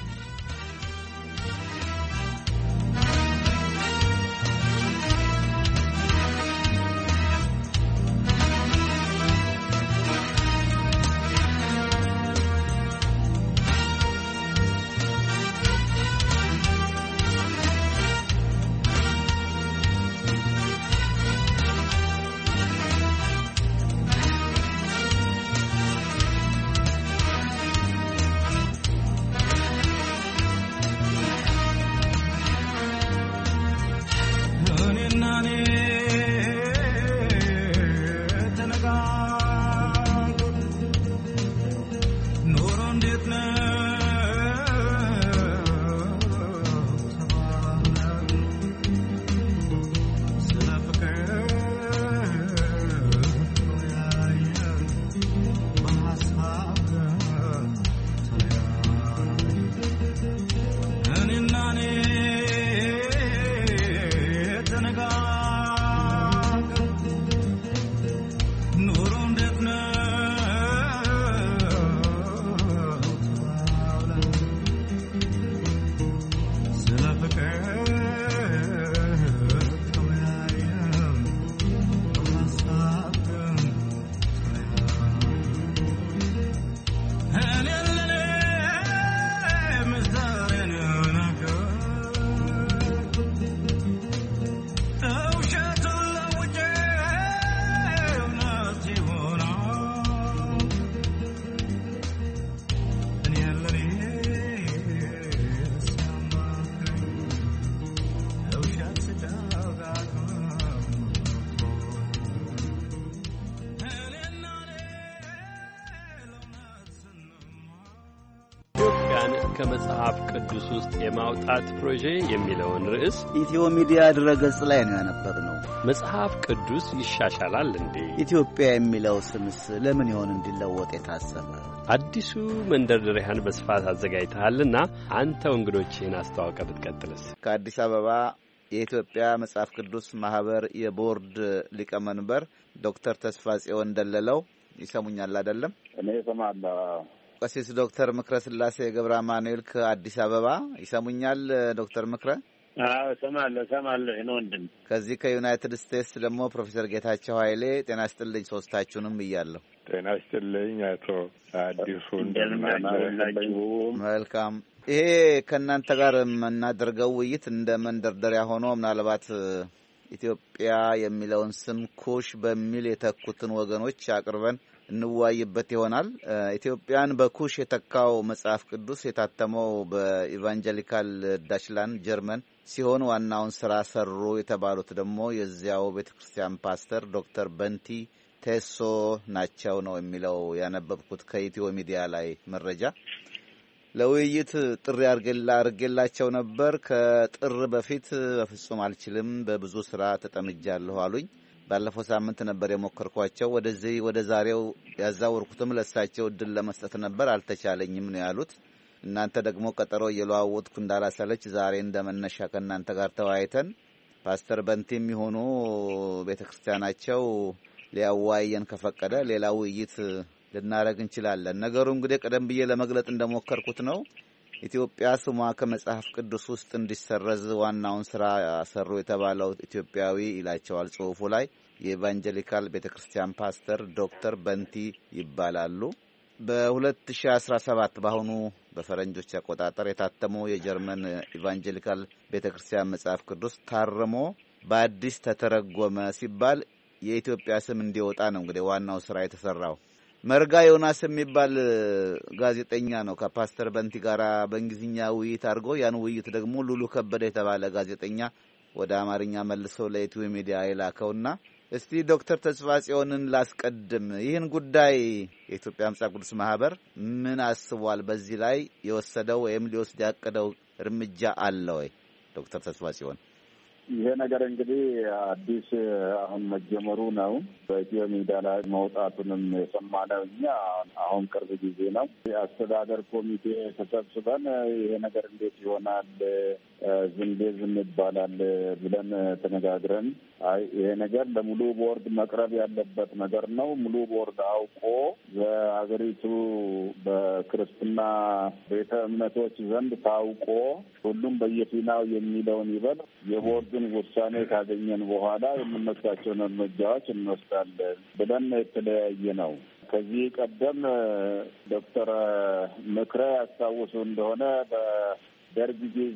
ከመጽሐፍ ቅዱስ ውስጥ የማውጣት ፕሮጄ የሚለውን ርዕስ ኢትዮ ሚዲያ ድረገጽ ላይ ነው ያነበብነው። መጽሐፍ ቅዱስ ይሻሻላል እንዴ? ኢትዮጵያ የሚለው ስምስ ለምን ይሆን እንዲለወጥ የታሰበ? አዲሱ መንደርደሪያን በስፋት አዘጋጅተሃልና አንተው እንግዶችህን አስተዋውቀ ብትቀጥልስ? ከአዲስ አበባ የኢትዮጵያ መጽሐፍ ቅዱስ ማህበር የቦርድ ሊቀመንበር ዶክተር ተስፋጽዮን ደለለው ይሰሙኛል አይደለም? እኔ እሰማለሁ። ቀሲስ ዶክተር ምክረ ስላሴ ገብረ አማኑኤል ከአዲስ አበባ ይሰሙኛል? ዶክተር ምክረ? አዎ እሰማለሁ። እኔ ወንድም ከዚህ ከዩናይትድ ስቴትስ ደግሞ ፕሮፌሰር ጌታቸው ኃይሌ ጤና ይስጥልኝ ሶስታችሁንም ብያለሁ። ጤና ይስጥልኝ አቶ አዲሱ እንደምናላችሁ። መልካም። ይሄ ከእናንተ ጋር የምናደርገው ውይይት እንደ መንደርደሪያ ሆኖ ምናልባት ኢትዮጵያ የሚለውን ስም ኩሽ በሚል የተኩትን ወገኖች አቅርበን እንዋይበት ይሆናል። ኢትዮጵያን በኩሽ የተካው መጽሐፍ ቅዱስ የታተመው በኢቫንጀሊካል ዳችላንድ ጀርመን ሲሆን ዋናውን ስራ ሰሩ የተባሉት ደግሞ የዚያው ቤተክርስቲያን ፓስተር ዶክተር በንቲ ቴሶ ናቸው ነው የሚለው ያነበብኩት ከኢትዮ ሚዲያ ላይ መረጃ። ለውይይት ጥሪ አርጌላቸው ነበር። ከጥር በፊት በፍጹም አልችልም፣ በብዙ ስራ ተጠምጃለሁ አሉኝ። ባለፈው ሳምንት ነበር የሞከርኳቸው። ወደ ዛሬው ያዛወርኩትም ለሳቸው እድል ለመስጠት ነበር፣ አልተቻለኝም ነው ያሉት። እናንተ ደግሞ ቀጠሮ እየለዋወጥኩ እንዳላሰለች ዛሬ እንደመነሻ ከእናንተ ጋር ተወያይተን ፓስተር በንቲም ይሆኑ ቤተክርስቲያናቸው ሊያዋየን ከፈቀደ ሌላ ውይይት ልናረግ እንችላለን። ነገሩ እንግዲህ ቀደም ብዬ ለመግለጥ እንደሞከርኩት ነው። ኢትዮጵያ ስሟ ከመጽሐፍ ቅዱስ ውስጥ እንዲሰረዝ ዋናውን ስራ ሰሩ የተባለው ኢትዮጵያዊ ይላቸዋል ጽሑፉ ላይ የኢቫንጀሊካል ቤተክርስቲያን ፓስተር ዶክተር በንቲ ይባላሉ። በ2017 በአሁኑ በፈረንጆች አቆጣጠር የታተመው የጀርመን ኢቫንጀሊካል ቤተክርስቲያን መጽሐፍ ቅዱስ ታርሞ በአዲስ ተተረጎመ ሲባል የኢትዮጵያ ስም እንዲወጣ ነው እንግዲህ ዋናው ስራ የተሰራው። መርጋ ዮናስ የሚባል ጋዜጠኛ ነው ከፓስተር በንቲ ጋር በእንግሊዝኛ ውይይት አድርጎ ያን ውይይት ደግሞ ሉሉ ከበደ የተባለ ጋዜጠኛ ወደ አማርኛ መልሶ ለኢትዮ ሚዲያ የላከውና እስቲ ዶክተር ተስፋጽዮንን ላስቀድም። ይህን ጉዳይ የኢትዮጵያ መጽሐፍ ቅዱስ ማህበር ምን አስቧል? በዚህ ላይ የወሰደው ወይም ሊወስድ ያቀደው እርምጃ አለ ወይ? ዶክተር ተስፋጽዮን። ይሄ ነገር እንግዲህ አዲስ አሁን መጀመሩ ነው። በኢትዮ ሚዲያ ላይ መውጣቱንም የሰማነው እኛ አሁን ቅርብ ጊዜ ነው። የአስተዳደር ኮሚቴ ተሰብስበን ይሄ ነገር እንዴት ይሆናል ዝም ይባላል ብለን ተነጋግረን ይሄ ነገር ለሙሉ ቦርድ መቅረብ ያለበት ነገር ነው። ሙሉ ቦርድ አውቆ በሀገሪቱ በክርስትና ቤተ እምነቶች ዘንድ ታውቆ ሁሉም በየፊናው የሚለውን ይበል የቦርዱን ውሳኔ ካገኘን በኋላ የምንወስዳቸውን እርምጃዎች እንወስዳለን ብለን የተለያየ ነው። ከዚህ ቀደም ዶክተር ምክረ ያስታውሱ እንደሆነ በደርግ ጊዜ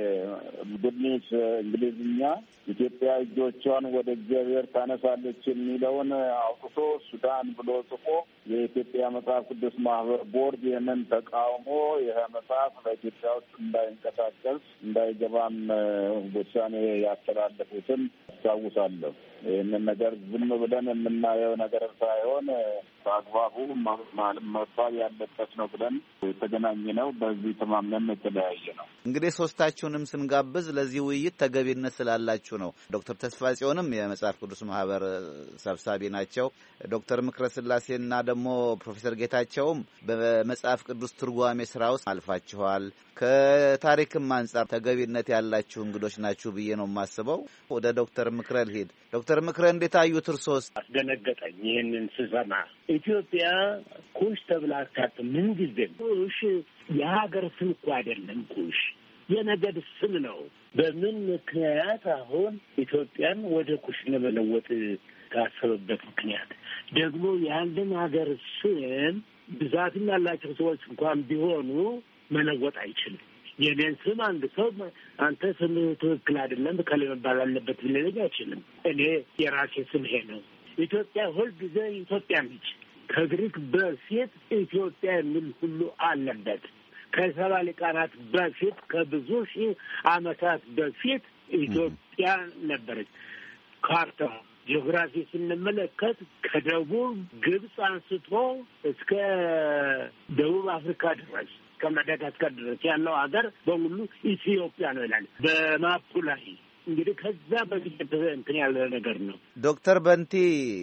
ጉድኒስ እንግሊዝኛ ኢትዮጵያ እጆቿን ወደ እግዚአብሔር ታነሳለች የሚለውን አውጥቶ ሱዳን ብሎ ጽፎ የኢትዮጵያ መጽሐፍ ቅዱስ ማህበር ቦርድ ይህንን ተቃውሞ ይህ መጽሐፍ በኢትዮጵያ ውስጥ እንዳይንቀሳቀስ እንዳይገባም ውሳኔ ያስተላለፉትን አስታውሳለሁ። ይህንን ነገር ዝም ብለን የምናየው ነገር ሳይሆን በአግባቡ መባል ያለበት ነው ብለን የተገናኘ ነው። በዚህ ተማምነን የተለያየ ነው። እንግዲህ ሶስታችሁንም ስንጋብዝ ለዚህ ውይይት ተገቢነት ስላላችሁ ነው። ዶክተር ተስፋ ጽዮንም የመጽሐፍ ቅዱስ ማህበር ሰብሳቢ ናቸው። ዶክተር ምክረ ስላሴና ደግሞ ፕሮፌሰር ጌታቸውም በመጽሐፍ ቅዱስ ትርጓሜ ስራ ውስጥ አልፋችኋል። ከታሪክም አንጻር ተገቢነት ያላችሁ እንግዶች ናችሁ ብዬ ነው የማስበው። ወደ ዶክተር ምክረ ልሂድ። ዶክተር ምክረ እንዴት አዩት እርሶስ? አስደነገጠኝ ይህንን ስሰማ። ኢትዮጵያ ኩሽ ተብላ አታውቅም። ምንጊዜም ኩሽ የሀገር ስም እኮ አይደለም። ኩሽ የነገድ ስም ነው። በምን ምክንያት አሁን ኢትዮጵያን ወደ ኩሽ ለመለወጥ ካሰበበት ምክንያት ደግሞ ያንን ሀገር ስም ብዛትም ያላቸው ሰዎች እንኳን ቢሆኑ መለወጥ አይችልም። የኔን ስም አንድ ሰው አንተ ስም ትክክል አይደለም ከለ መባል አለበት ሊለኝ አይችልም። እኔ የራሴ ስም ይሄ ነው። ኢትዮጵያ ሁልጊዜ ኢትዮጵያ ነች። ከግሪክ በፊት ኢትዮጵያ የሚል ሁሉ አለበት። ከሰባ ሊቃናት በፊት ከብዙ ሺህ ዓመታት በፊት ኢትዮጵያ ነበረች። ካርታ ጂኦግራፊ ስንመለከት ከደቡብ ግብጽ አንስቶ እስከ ደቡብ አፍሪካ ድረስ ከማዳጋስካር ድረስ ያለው ሀገር በሙሉ ኢትዮጵያ ነው ይላል በማፑ ላይ። እንግዲህ ከዛ በፊት እንትን ያለ ነገር ነው። ዶክተር በንቲ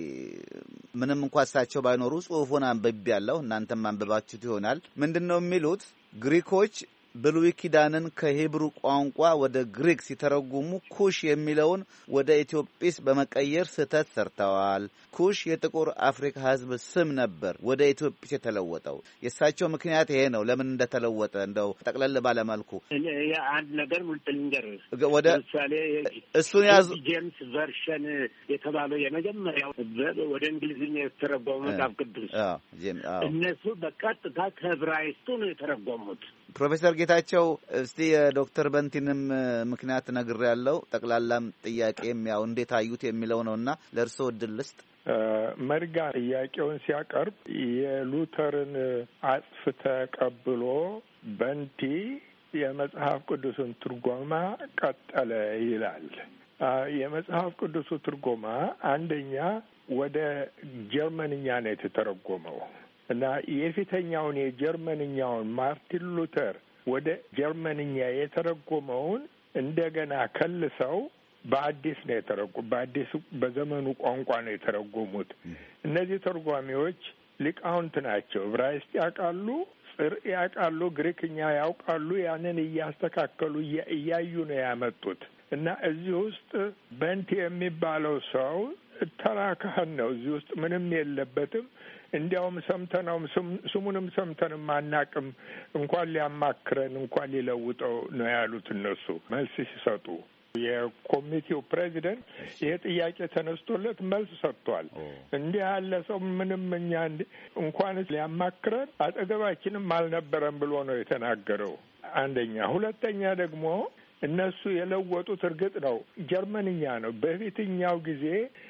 ምንም እንኳን እሳቸው ባይኖሩ ጽሑፉን አንብቤያለሁ፣ እናንተም አንብባችሁት ይሆናል። ምንድነው የሚሉት? ግሪኮች ብሉይ ኪዳንን ከሂብሩ ቋንቋ ወደ ግሪክ ሲተረጉሙ ኩሽ የሚለውን ወደ ኢትዮጵስ በመቀየር ስህተት ሰርተዋል። ኩሽ የጥቁር አፍሪካ ሕዝብ ስም ነበር ወደ ኢትዮጵስ የተለወጠው። የእሳቸው ምክንያት ይሄ ነው። ለምን እንደተለወጠ እንደው ጠቅለል ባለመልኩ አንድ ነገር ሙልጥልንገር ወደ ምሳሌ እሱን ያዙ። ጄምስ ቨርሽን የተባለው የመጀመሪያው ወደ እንግሊዝኛ የተረጎመው መጽሐፍ ቅዱስ እነሱ በቀጥታ ከዕብራይስጡ ነው የተረጎሙት። ፕሮፌሰር ጌታቸው እስቲ የዶክተር በንቲንም ምክንያት ነግሬያለሁ። ጠቅላላም ጥያቄም ያው እንዴት አዩት የሚለው ነውና ለእርስዎ እድል ልስጥ። መርጋ ጥያቄውን ሲያቀርብ የሉተርን አጽፍ ተቀብሎ በንቲ የመጽሐፍ ቅዱስን ትርጎማ ቀጠለ ይላል። የመጽሐፍ ቅዱሱ ትርጎማ አንደኛ ወደ ጀርመንኛ ነው የተተረጎመው እና የፊተኛውን የጀርመንኛውን ማርቲን ሉተር ወደ ጀርመንኛ የተረጎመውን እንደገና ከልሰው በአዲስ ነው በአዲስ በዘመኑ ቋንቋ ነው የተረጎሙት። እነዚህ ተርጓሚዎች ሊቃውንት ናቸው። ዕብራይስጥ ያውቃሉ፣ ጽር ያውቃሉ፣ ግሪክኛ ያውቃሉ። ያንን እያስተካከሉ እያዩ ነው ያመጡት እና እዚህ ውስጥ በንቲ የሚባለው ሰው ተራ ካህን ነው። እዚህ ውስጥ ምንም የለበትም። እንዲያውም ሰምተነውም ስሙንም ሰምተንም አናቅም፣ እንኳን ሊያማክረን እንኳን ሊለውጠው ነው ያሉት እነሱ መልስ ሲሰጡ። የኮሚቴው ፕሬዚደንት ይሄ ጥያቄ ተነስቶለት መልስ ሰጥቷል። እንዲህ ያለ ሰው ምንም እኛ እንኳንስ ሊያማክረን አጠገባችንም አልነበረም ብሎ ነው የተናገረው። አንደኛ። ሁለተኛ ደግሞ እነሱ የለወጡት እርግጥ ነው ጀርመንኛ ነው። በፊትኛው ጊዜ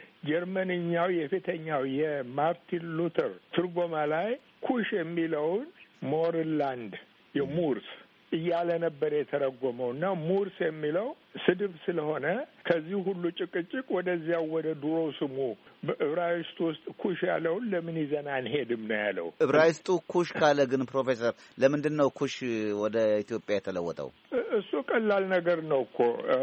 ጀርመንኛው የፊተኛው የማርቲን ሉተር ትርጎማ ላይ ኩሽ የሚለውን ሞርላንድ የሙርስ እያለ ነበር የተረጎመው እና ሙርስ የሚለው ስድብ ስለሆነ ከዚህ ሁሉ ጭቅጭቅ ወደዚያው ወደ ድሮ ስሙ በዕብራይስጡ ውስጥ ኩሽ ያለውን ለምን ይዘን አንሄድም ነው ያለው። ዕብራይስጡ ኩሽ ካለ ግን ፕሮፌሰር ለምንድን ነው ኩሽ ወደ ኢትዮጵያ የተለወጠው? እሱ ቀላል ነገር ነው እኮ።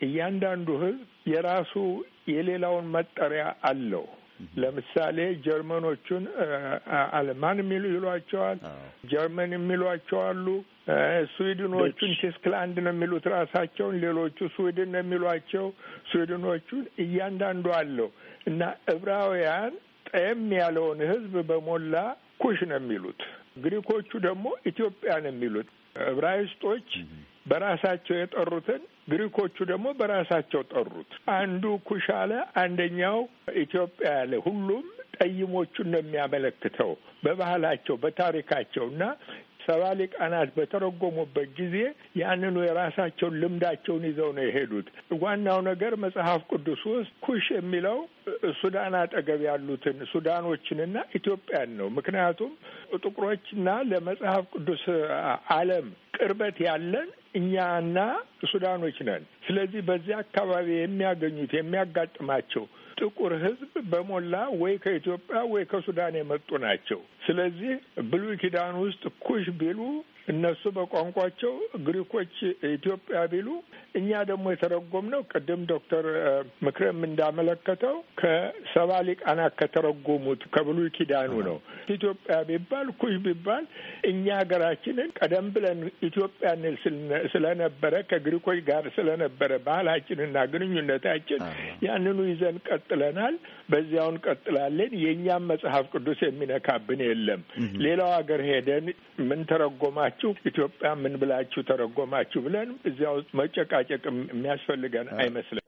እያንዳንዱ ህዝብ የራሱ የሌላውን መጠሪያ አለው። ለምሳሌ ጀርመኖቹን አለማን ይሏቸዋል፣ ጀርመን ይሏቸዋሉ። ስዊድኖቹን ቲስክላንድ ነው የሚሉት ራሳቸውን፣ ሌሎቹ ስዊድን ነው የሚሏቸው። ስዊድኖቹን እያንዳንዱ አለው እና ዕብራውያን ጠየም ያለውን ህዝብ በሞላ ኩሽ ነው የሚሉት። ግሪኮቹ ደግሞ ኢትዮጵያ ነው የሚሉት። ዕብራይስጦች በራሳቸው የጠሩትን ግሪኮቹ ደግሞ በራሳቸው ጠሩት። አንዱ ኩሽ አለ፣ አንደኛው ኢትዮጵያ ያለ። ሁሉም ጠይሞቹን ነው የሚያመለክተው በባህላቸው በታሪካቸው እና ሰባ ሊቃናት በተረጎሙበት ጊዜ ያንኑ የራሳቸውን ልምዳቸውን ይዘው ነው የሄዱት። ዋናው ነገር መጽሐፍ ቅዱስ ውስጥ ኩሽ የሚለው ሱዳን አጠገብ ያሉትን ሱዳኖችንና ኢትዮጵያን ነው። ምክንያቱም ጥቁሮችና ለመጽሐፍ ቅዱስ ዓለም ቅርበት ያለን እኛና ሱዳኖች ነን። ስለዚህ በዚህ አካባቢ የሚያጋጥማቸው ጥቁር ህዝብ በሞላ ወይ ከኢትዮጵያ ወይ ከሱዳን የመጡ ናቸው። ስለዚህ ብሉይ ኪዳን ውስጥ ኩሽ ቢሉ እነሱ በቋንቋቸው ግሪኮች ኢትዮጵያ ቢሉ፣ እኛ ደግሞ የተረጎምነው ቅድም ዶክተር ምክረም እንዳመለከተው ከሰባ ሊቃናት ከተረጎሙት ከብሉይ ኪዳኑ ነው። ኢትዮጵያ ቢባል ኩሽ ቢባል እኛ ሀገራችንን ቀደም ብለን ኢትዮጵያ እንል ስለነበረ ከግሪኮች ጋር ስለነበረ ባህላችንና ግንኙነታችን ያንኑ ይዘን ቀጥለናል። በዚያው እንቀጥላለን። የእኛም መጽሐፍ ቅዱስ የሚነካብን የለም። ሌላው ሀገር ሄደን ምን ተረጎማችሁ ኢትዮጵያ ምን ብላችሁ ተረጎማችሁ ብለን እዚያው መጨቃጨቅ የሚያስፈልገን አይመስልም።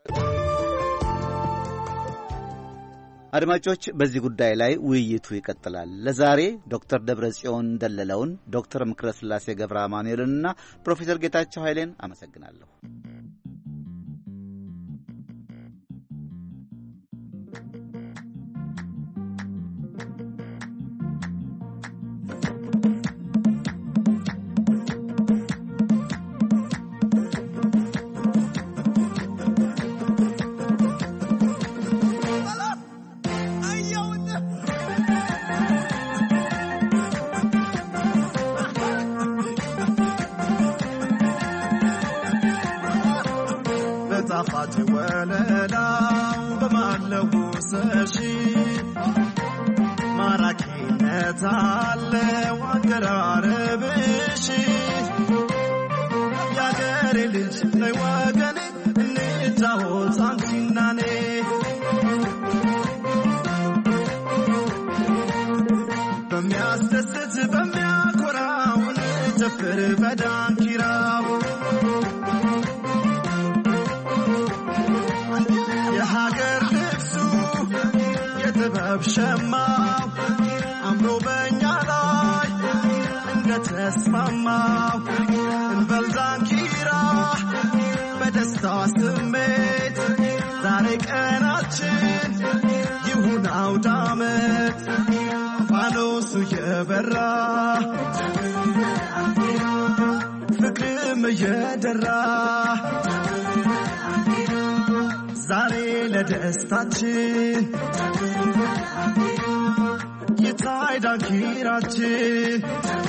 አድማጮች፣ በዚህ ጉዳይ ላይ ውይይቱ ይቀጥላል። ለዛሬ ዶክተር ደብረጽዮን ደለለውን፣ ዶክተር ምክረስላሴ ገብረ አማኑኤልንና ፕሮፌሰር ጌታቸው ኃይሌን አመሰግናለሁ። ደስታችን ይታይ ዳንኪራችን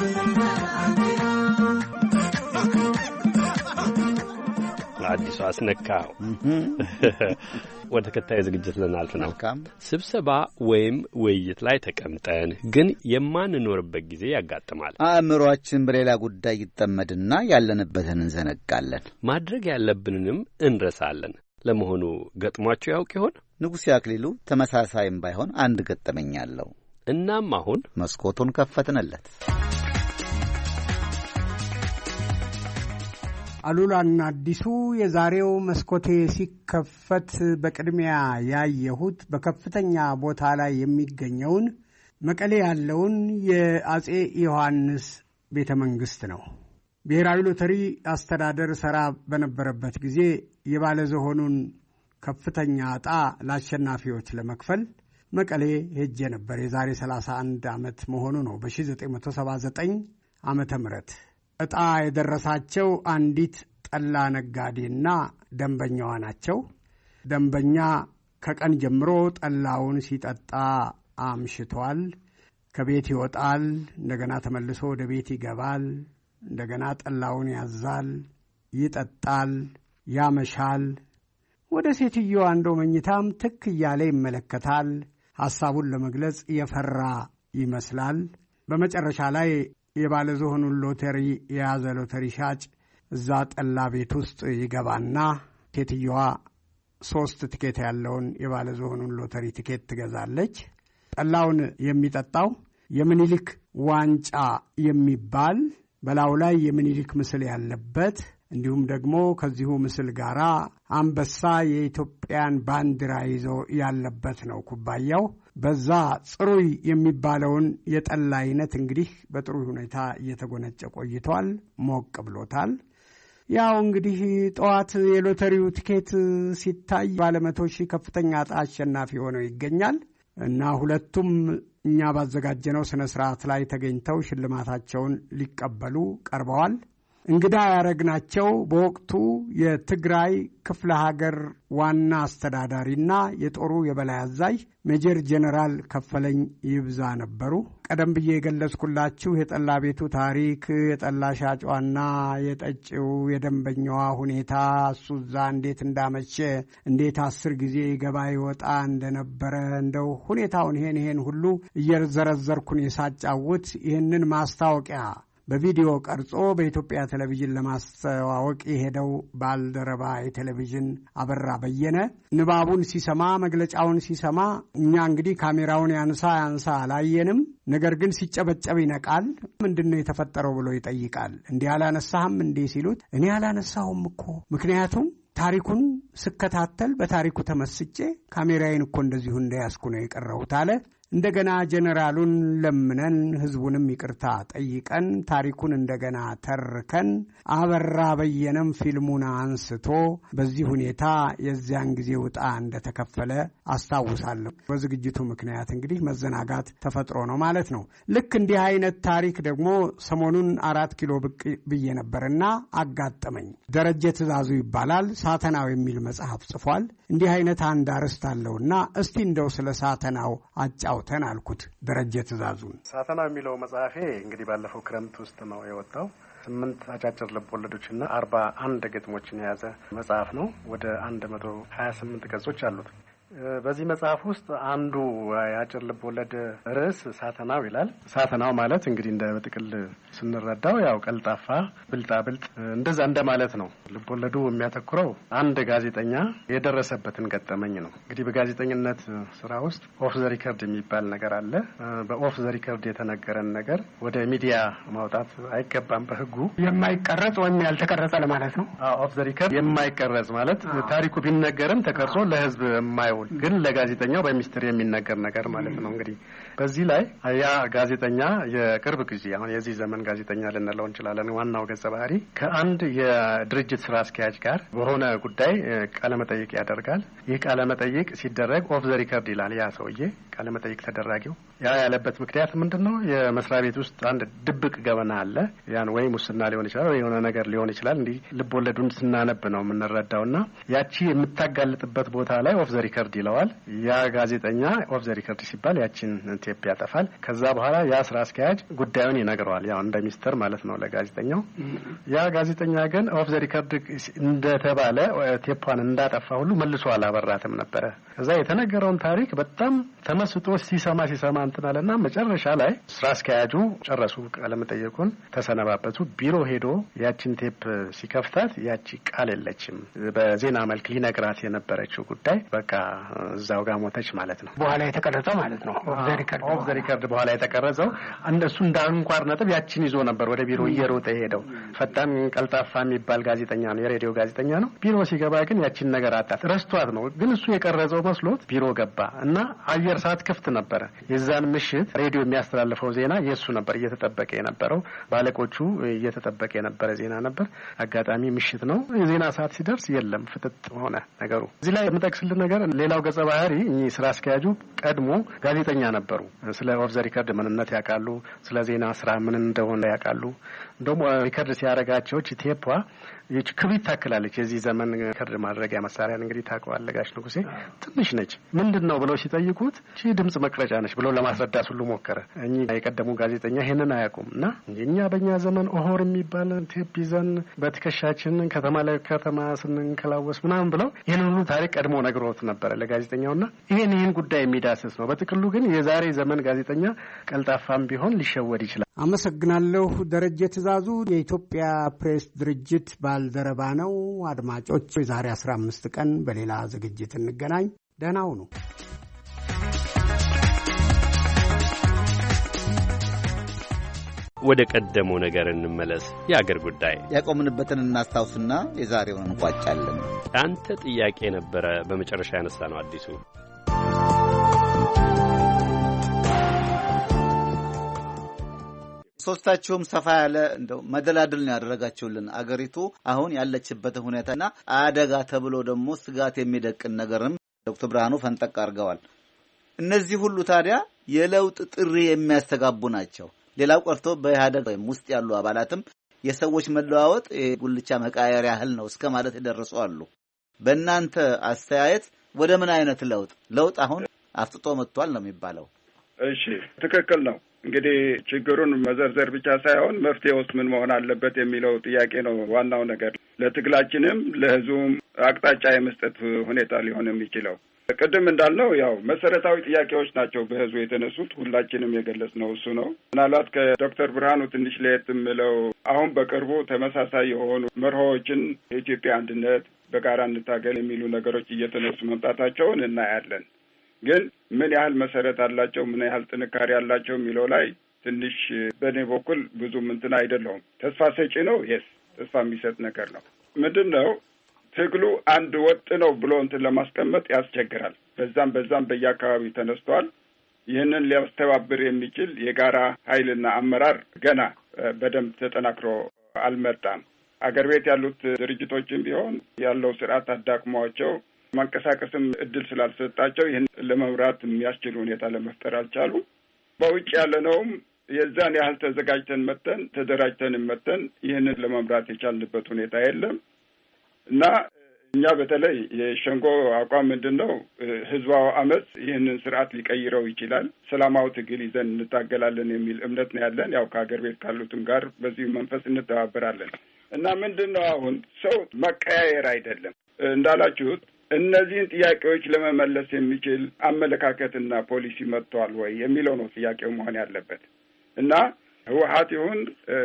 አዲሱ አስነካው። ወደ ተከታይ ዝግጅት ልናልፍ ነው። ስብሰባ ወይም ውይይት ላይ ተቀምጠን ግን የማንኖርበት ጊዜ ያጋጥማል። አእምሮአችን በሌላ ጉዳይ ይጠመድና ያለንበትን እንዘነጋለን። ማድረግ ያለብንንም እንረሳለን። ለመሆኑ ገጥሟቸው ያውቅ ይሆን? ንጉሴ አክሊሉ ተመሳሳይም ባይሆን አንድ ገጠመኝ አለው። እናም አሁን መስኮቱን ከፈትንለት። አሉላና አዲሱ የዛሬው መስኮቴ ሲከፈት በቅድሚያ ያየሁት በከፍተኛ ቦታ ላይ የሚገኘውን መቀሌ ያለውን የአጼ ዮሐንስ ቤተ መንግስት ነው። ብሔራዊ ሎተሪ አስተዳደር ሰራ በነበረበት ጊዜ የባለዝሆኑን ከፍተኛ ዕጣ ለአሸናፊዎች ለመክፈል መቀሌ ሄጄ ነበር። የዛሬ 31 ዓመት መሆኑ ነው። በ1979 ዓመተ ምህረት ዕጣ የደረሳቸው አንዲት ጠላ ነጋዴና ደንበኛዋ ናቸው። ደንበኛ ከቀን ጀምሮ ጠላውን ሲጠጣ አምሽቷል። ከቤት ይወጣል፣ እንደገና ተመልሶ ወደ ቤት ይገባል። እንደገና ጠላውን ያዛል፣ ይጠጣል፣ ያመሻል። ወደ ሴትዮዋ አንዶ መኝታም ትክ እያለ ይመለከታል። ሐሳቡን ለመግለጽ የፈራ ይመስላል። በመጨረሻ ላይ የባለዝሆኑን ሎተሪ የያዘ ሎተሪ ሻጭ እዛ ጠላ ቤት ውስጥ ይገባና ሴትዮዋ 3 ቲኬት ያለውን የባለዝሆኑን ሎተሪ ቲኬት ትገዛለች። ጠላውን የሚጠጣው የምኒልክ ዋንጫ የሚባል በላዩ ላይ የምኒልክ ምስል ያለበት እንዲሁም ደግሞ ከዚሁ ምስል ጋር አንበሳ የኢትዮጵያን ባንዲራ ይዞ ያለበት ነው ኩባያው። በዛ ጽሩይ የሚባለውን የጠላ አይነት እንግዲህ በጥሩ ሁኔታ እየተጎነጨ ቆይቷል። ሞቅ ብሎታል። ያው እንግዲህ ጠዋት የሎተሪው ቲኬት ሲታይ ባለ 100,000 ከፍተኛ ዕጣ አሸናፊ ሆነው ይገኛል እና ሁለቱም እኛ ባዘጋጀነው ስነ ስርዓት ላይ ተገኝተው ሽልማታቸውን ሊቀበሉ ቀርበዋል። እንግዳ ያረግናቸው በወቅቱ የትግራይ ክፍለ ሀገር ዋና አስተዳዳሪና የጦሩ የበላይ አዛዥ ሜጀር ጀነራል ከፈለኝ ይብዛ ነበሩ። ቀደም ብዬ የገለጽኩላችሁ የጠላ ቤቱ ታሪክ፣ የጠላ ሻጯና የጠጪው የደንበኛዋ ሁኔታ፣ እሱዛ እንዴት እንዳመሸ እንዴት 10 ጊዜ ገባ ይወጣ እንደነበረ እንደው ሁኔታውን ይሄን ሁሉ እየዘረዘርኩን የሳጫውት ይህንን ማስታወቂያ በቪዲዮ ቀርጾ በኢትዮጵያ ቴሌቪዥን ለማስተዋወቅ የሄደው ባልደረባ የቴሌቪዥን አበራ በየነ ንባቡን ሲሰማ መግለጫውን ሲሰማ እኛ እንግዲህ ካሜራውን ያንሳ አላየንም። ነገር ግን ሲጨበጨብ ይነቃል። ምንድነው የተፈጠረው ብሎ ይጠይቃል። እንዲህ አላነሳህም እንዴ ሲሉት እኔ አላነሳሁም እኮ ምክንያቱም ታሪኩን ስከታተል በታሪኩ ተመስጬ ካሜራዬን እኮ እንደዚሁ እንደያዝኩ ነው የቀረሁት አለ። እንደገና ጀነራሉን ለምነን ህዝቡንም ይቅርታ ጠይቀን ታሪኩን እንደገና ተርከን አበራ በየነም ፊልሙን አንስቶ በዚህ ሁኔታ የዚያን ጊዜ ውጣ እንደተከፈለ አስታውሳለሁ። በዝግጅቱ ምክንያት እንግዲህ መዘናጋት ተፈጥሮ ነው ማለት ነው። ልክ እንዲህ አይነት ታሪክ ደግሞ ሰሞኑን 4 ኪሎ ብቅ ብዬ ነበርና አጋጠመኝ። ደረጀ ትእዛዙ ይባላል። ሳተናው የሚል መጽሐፍ ጽፏል። እንዲህ አይነት አንድ አርዕስት አለውና እስቲ እንደው ስለ ሳተናው አጫውተን አልኩት ደረጀ ትእዛዙን። ሳተናው የሚለው መጽሐፌ እንግዲህ ባለፈው ክረምት ውስጥ ነው የወጣው። 8 አጫጭር ልቦለዶችና 41 ግጥሞችን የያዘ መጽሐፍ ነው። ወደ 128 ገጾች አሉት። በዚህ መጽሐፍ ውስጥ አንዱ የአጭር ልቦለድ ርዕስ ሳተናው ይላል። ሳተናው ማለት እንግዲህ እንደ በጥቅል ስንረዳው ያው ቀልጣፋ፣ ብልጣብልጥ እንደዛ እንደማለት ነው። ልቦለዱ የሚያተኩረው አንድ ጋዜጠኛ የደረሰበትን ገጠመኝ ነው። እንግዲህ በጋዜጠኝነት ስራ ውስጥ ኦፍ ዘ ሪከርድ የሚባል ነገር አለ። በኦፍ ዘ ሪከርድ የተነገረን ነገር ወደ ሚዲያ ማውጣት አይገባም በሕጉ። የማይቀረጽ ወይም ያልተቀረጸ ለማለት ነው። ኦፍ ዘ ሪከርድ የማይቀረጽ ማለት ታሪኩ ቢነገርም ተቀርጾ ለሕዝብ የማይውል ግን ለጋዜጠኛው በሚስጥር የሚነገር ነገር ማለት ነው። እንግዲህ በዚህ ላይ ያ ጋዜጠኛ የቅርብ ጊዜ አሁን የዚህ ዘመን ጋዜጠኛ ልንለው እንችላለን። ዋናው ገጸ ባህሪ ከአንድ የድርጅት ስራ አስኪያጅ ጋር በሆነ ጉዳይ ቃለ መጠይቅ ያደርጋል። ይህ ቃለ መጠይቅ ሲደረግ ኦፍ ዘ ሪከርድ ይላል። ያ ሰውዬ ቃለ መጠይቅ ተደራጊው ያ ያለበት ምክንያት ምንድነው? የመስሪያ ቤት ውስጥ አንድ ድብቅ ገበና አለ። ያን ወይ ሙስና ሊሆን ይችላል ወይ የሆነ ነገር ሊሆን ይችላል። እንዲህ ልብ ወለዱን ስናነብ ነው የምንረዳውና ያቺ የምታጋልጥበት ቦታ ላይ ኦፍ ዘ ሪከርድ ይለዋል። ያ ጋዜጠኛ ኦፍ ዘ ሪከርድ ሲባል ያቺን ቴፕ ያጠፋል። ከዛ በኋላ ያ ስራ አስኪያጅ ጉዳዩን ይነግረዋል። ያው እንደ ሚስጥር ማለት ነው ለጋዜጠኛው። ያ ጋዜጠኛ ግን ኦፍ ዘ ሪከርድ እንደተባለ ቴፓን እንዳጠፋ ሁሉ መልሶ አላበራትም ነበረ። ከዛ የተነገረውን ታሪክ በጣም ተመስጦ ሲሰማ እንትናለና መጨረሻ ላይ ስራ አስኪያጁ ጨረሱ ቃለ መጠይቁን፣ ተሰነባበቱ። ቢሮ ሄዶ ያቺን ቴፕ ሲከፍታት ያቺ ቃል የለችም። በዜና መልክ ሊነግራት የነበረችው ጉዳይ በቃ እዛው ጋር ሞተች ማለት ነው። በኋላ የተቀረጸው ማለት ነው ኦፍ ዘ ሪከርድ በኋላ የተቀረጸው እንደሱ እንዳንኳር ነጥብ ያቺን ይዞ ነበር ወደ ቢሮ እየሮጠ ሄደው። ፈጣን ቀልጣፋ የሚባል ጋዜጠኛ ነው፣ የሬዲዮ ጋዜጠኛ ነው። ቢሮ ሲገባ ግን ያቺን ነገር አጣት፣ ረስቷት ነው። ግን እሱ የቀረጸው መስሎት ቢሮ ገባ እና አየር ሰዓት ክፍት ነበረ። የዛን ምሽት ሬዲዮ የሚያስተላልፈው ዜና የሱ ነበር እየተጠበቀ የነበረው። ባለቆቹ እየተጠበቀ የነበረ ዜና ነበር። አጋጣሚ ምሽት ነው። የዜና ሰዓት ሲደርስ የለም፣ ፍጥጥ ሆነ ነገሩ። እዚህ ላይ የምጠቅስልን ነገር ሌላው ገጸ ባህሪ እኚህ ስራ አስኪያጁ ቀድሞ ጋዜጠኛ ነበሩ። ስለ ኦፍ ዘ ሪከርድ ምንነት ያውቃሉ። ስለ ዜና ስራ ምን እንደሆነ ያውቃሉ። እንደውም ሪከርድ ሲያደርጋቸው ቴፓ ይህች ክብሪት ታክላለች። የዚህ ዘመን ሪከርድ ማድረጊያ መሳሪያን እንግዲህ ታውቀዋለህ ጋሽ ንጉሴ፣ ትንሽ ነች። ምንድን ነው ብለው ሲጠይቁት ይህ ድምጽ መቅረጫ ነች ብለው ለማስረዳት ሁሉ ሞከረ። እኚህ የቀደሙ ጋዜጠኛ ይሄንን አያውቁም እና እኛ በእኛ ዘመን ኦሆር የሚባል ቴፕ ይዘን በትከሻችን ከተማ ላይ ከተማ ስንንከላወስ ምናምን ብለው ይህን ሁሉ ታሪክ ቀድሞ ነግሮት ነበረ ለጋዜጠኛውና ይህን ጉዳይ የሚዳስስ ነው። በጥቅሉ ግን የዛሬ ዘመን ጋዜጠኛ ቀልጣፋም ቢሆን ሊሸወድ ይችላል። አመሰግናለሁ። ደረጀ ትእዛዙ የኢትዮጵያ ፕሬስ ድርጅት ባልደረባ ነው። አድማጮች የዛሬ 15 ቀን በሌላ ዝግጅት እንገናኝ። ደህና ሁኑ። ወደ ቀደመው ነገር እንመለስ። የአገር ጉዳይ ያቆምንበትን እናስታውስና የዛሬውን እንቋጫለን። አንተ ጥያቄ ነበረ በመጨረሻ ያነሳ ነው አዲሱ ሶስታችሁም ሰፋ ያለ እንደው መደላድል ነው ያደረጋችሁልን። አገሪቱ አሁን ያለችበትን ሁኔታና አደጋ ተብሎ ደግሞ ስጋት የሚደቅን ነገርም ዶክተር ብርሃኑ ፈንጠቅ አድርገዋል። እነዚህ ሁሉ ታዲያ የለውጥ ጥሪ የሚያስተጋቡ ናቸው። ሌላው ቀርቶ በኢህአዴግ ውስጥ ያሉ አባላትም የሰዎች መለዋወጥ የጉልቻ መቃየር ያህል ነው እስከ ማለት ይደርሱ አሉ። በእናንተ አስተያየት ወደ ምን አይነት ለውጥ አሁን አፍጥጦ መጥቷል ነው የሚባለው? እሺ፣ ትክክል ነው። እንግዲህ ችግሩን መዘርዘር ብቻ ሳይሆን መፍትሄውስ ምን መሆን አለበት የሚለው ጥያቄ ነው ዋናው ነገር። ለትግላችንም ለህዝቡም አቅጣጫ የመስጠት ሁኔታ ሊሆን የሚችለው ቅድም እንዳልነው ያው መሰረታዊ ጥያቄዎች ናቸው በህዝቡ የተነሱት። ሁላችንም የገለጽነው እሱ ነው። ምናልባት ከዶክተር ብርሃኑ ትንሽ ለየት የምለው አሁን በቅርቡ ተመሳሳይ የሆኑ መርሆዎችን የኢትዮጵያ አንድነት፣ በጋራ እንታገል የሚሉ ነገሮች እየተነሱ መምጣታቸውን እናያለን። ግን ምን ያህል መሰረት አላቸው፣ ምን ያህል ጥንካሬ አላቸው የሚለው ላይ ትንሽ በእኔ በኩል ብዙም እንትን አይደለሁም። ተስፋ ሰጪ ነው። ተስፋ የሚሰጥ ነገር ነው። ምንድን ነው ትግሉ አንድ ወጥ ነው ብሎ እንትን ለማስቀመጥ ያስቸግራል። በዛም በየአካባቢው ተነስተዋል። ይህንን ሊያስተባብር የሚችል የጋራ ኃይልና አመራር ገና በደንብ ተጠናክሮ አልመጣም። አገር ቤት ያሉት ድርጅቶችም ቢሆን ያለው ስርዓት አዳክሟቸው ማንቀሳቀስም እድል ስላልሰጣቸው ይህን ለመምራት የሚያስችል ሁኔታ ለመፍጠር አልቻሉ። በውጭ ያለነውም የዛን ያህል ተደራጅተን መተን ይህንን ለመምራት የቻልንበት ሁኔታ የለም እና እኛ በተለይ የሸንጎ አቋም ምንድን ነው? ህዝባዊ አመፅ ይህንን ስርዓት ሊቀይረው ይችላል፣ ሰላማዊ ትግል ይዘን እንታገላለን የሚል እምነት ነው ያለን። ያው ከሀገር ቤት ካሉትም ጋር በዚህ መንፈስ እንተባበራለን እና ምንድን ነው አሁን ሰው መቀያየር አይደለም እንዳላችሁት እነዚህን ጥያቄዎች ለመመለስ የሚችል አመለካከትና ፖሊሲ መጥቷል ወይ የሚለው ነው ጥያቄው መሆን ያለበት እና ህወሓት ይሁን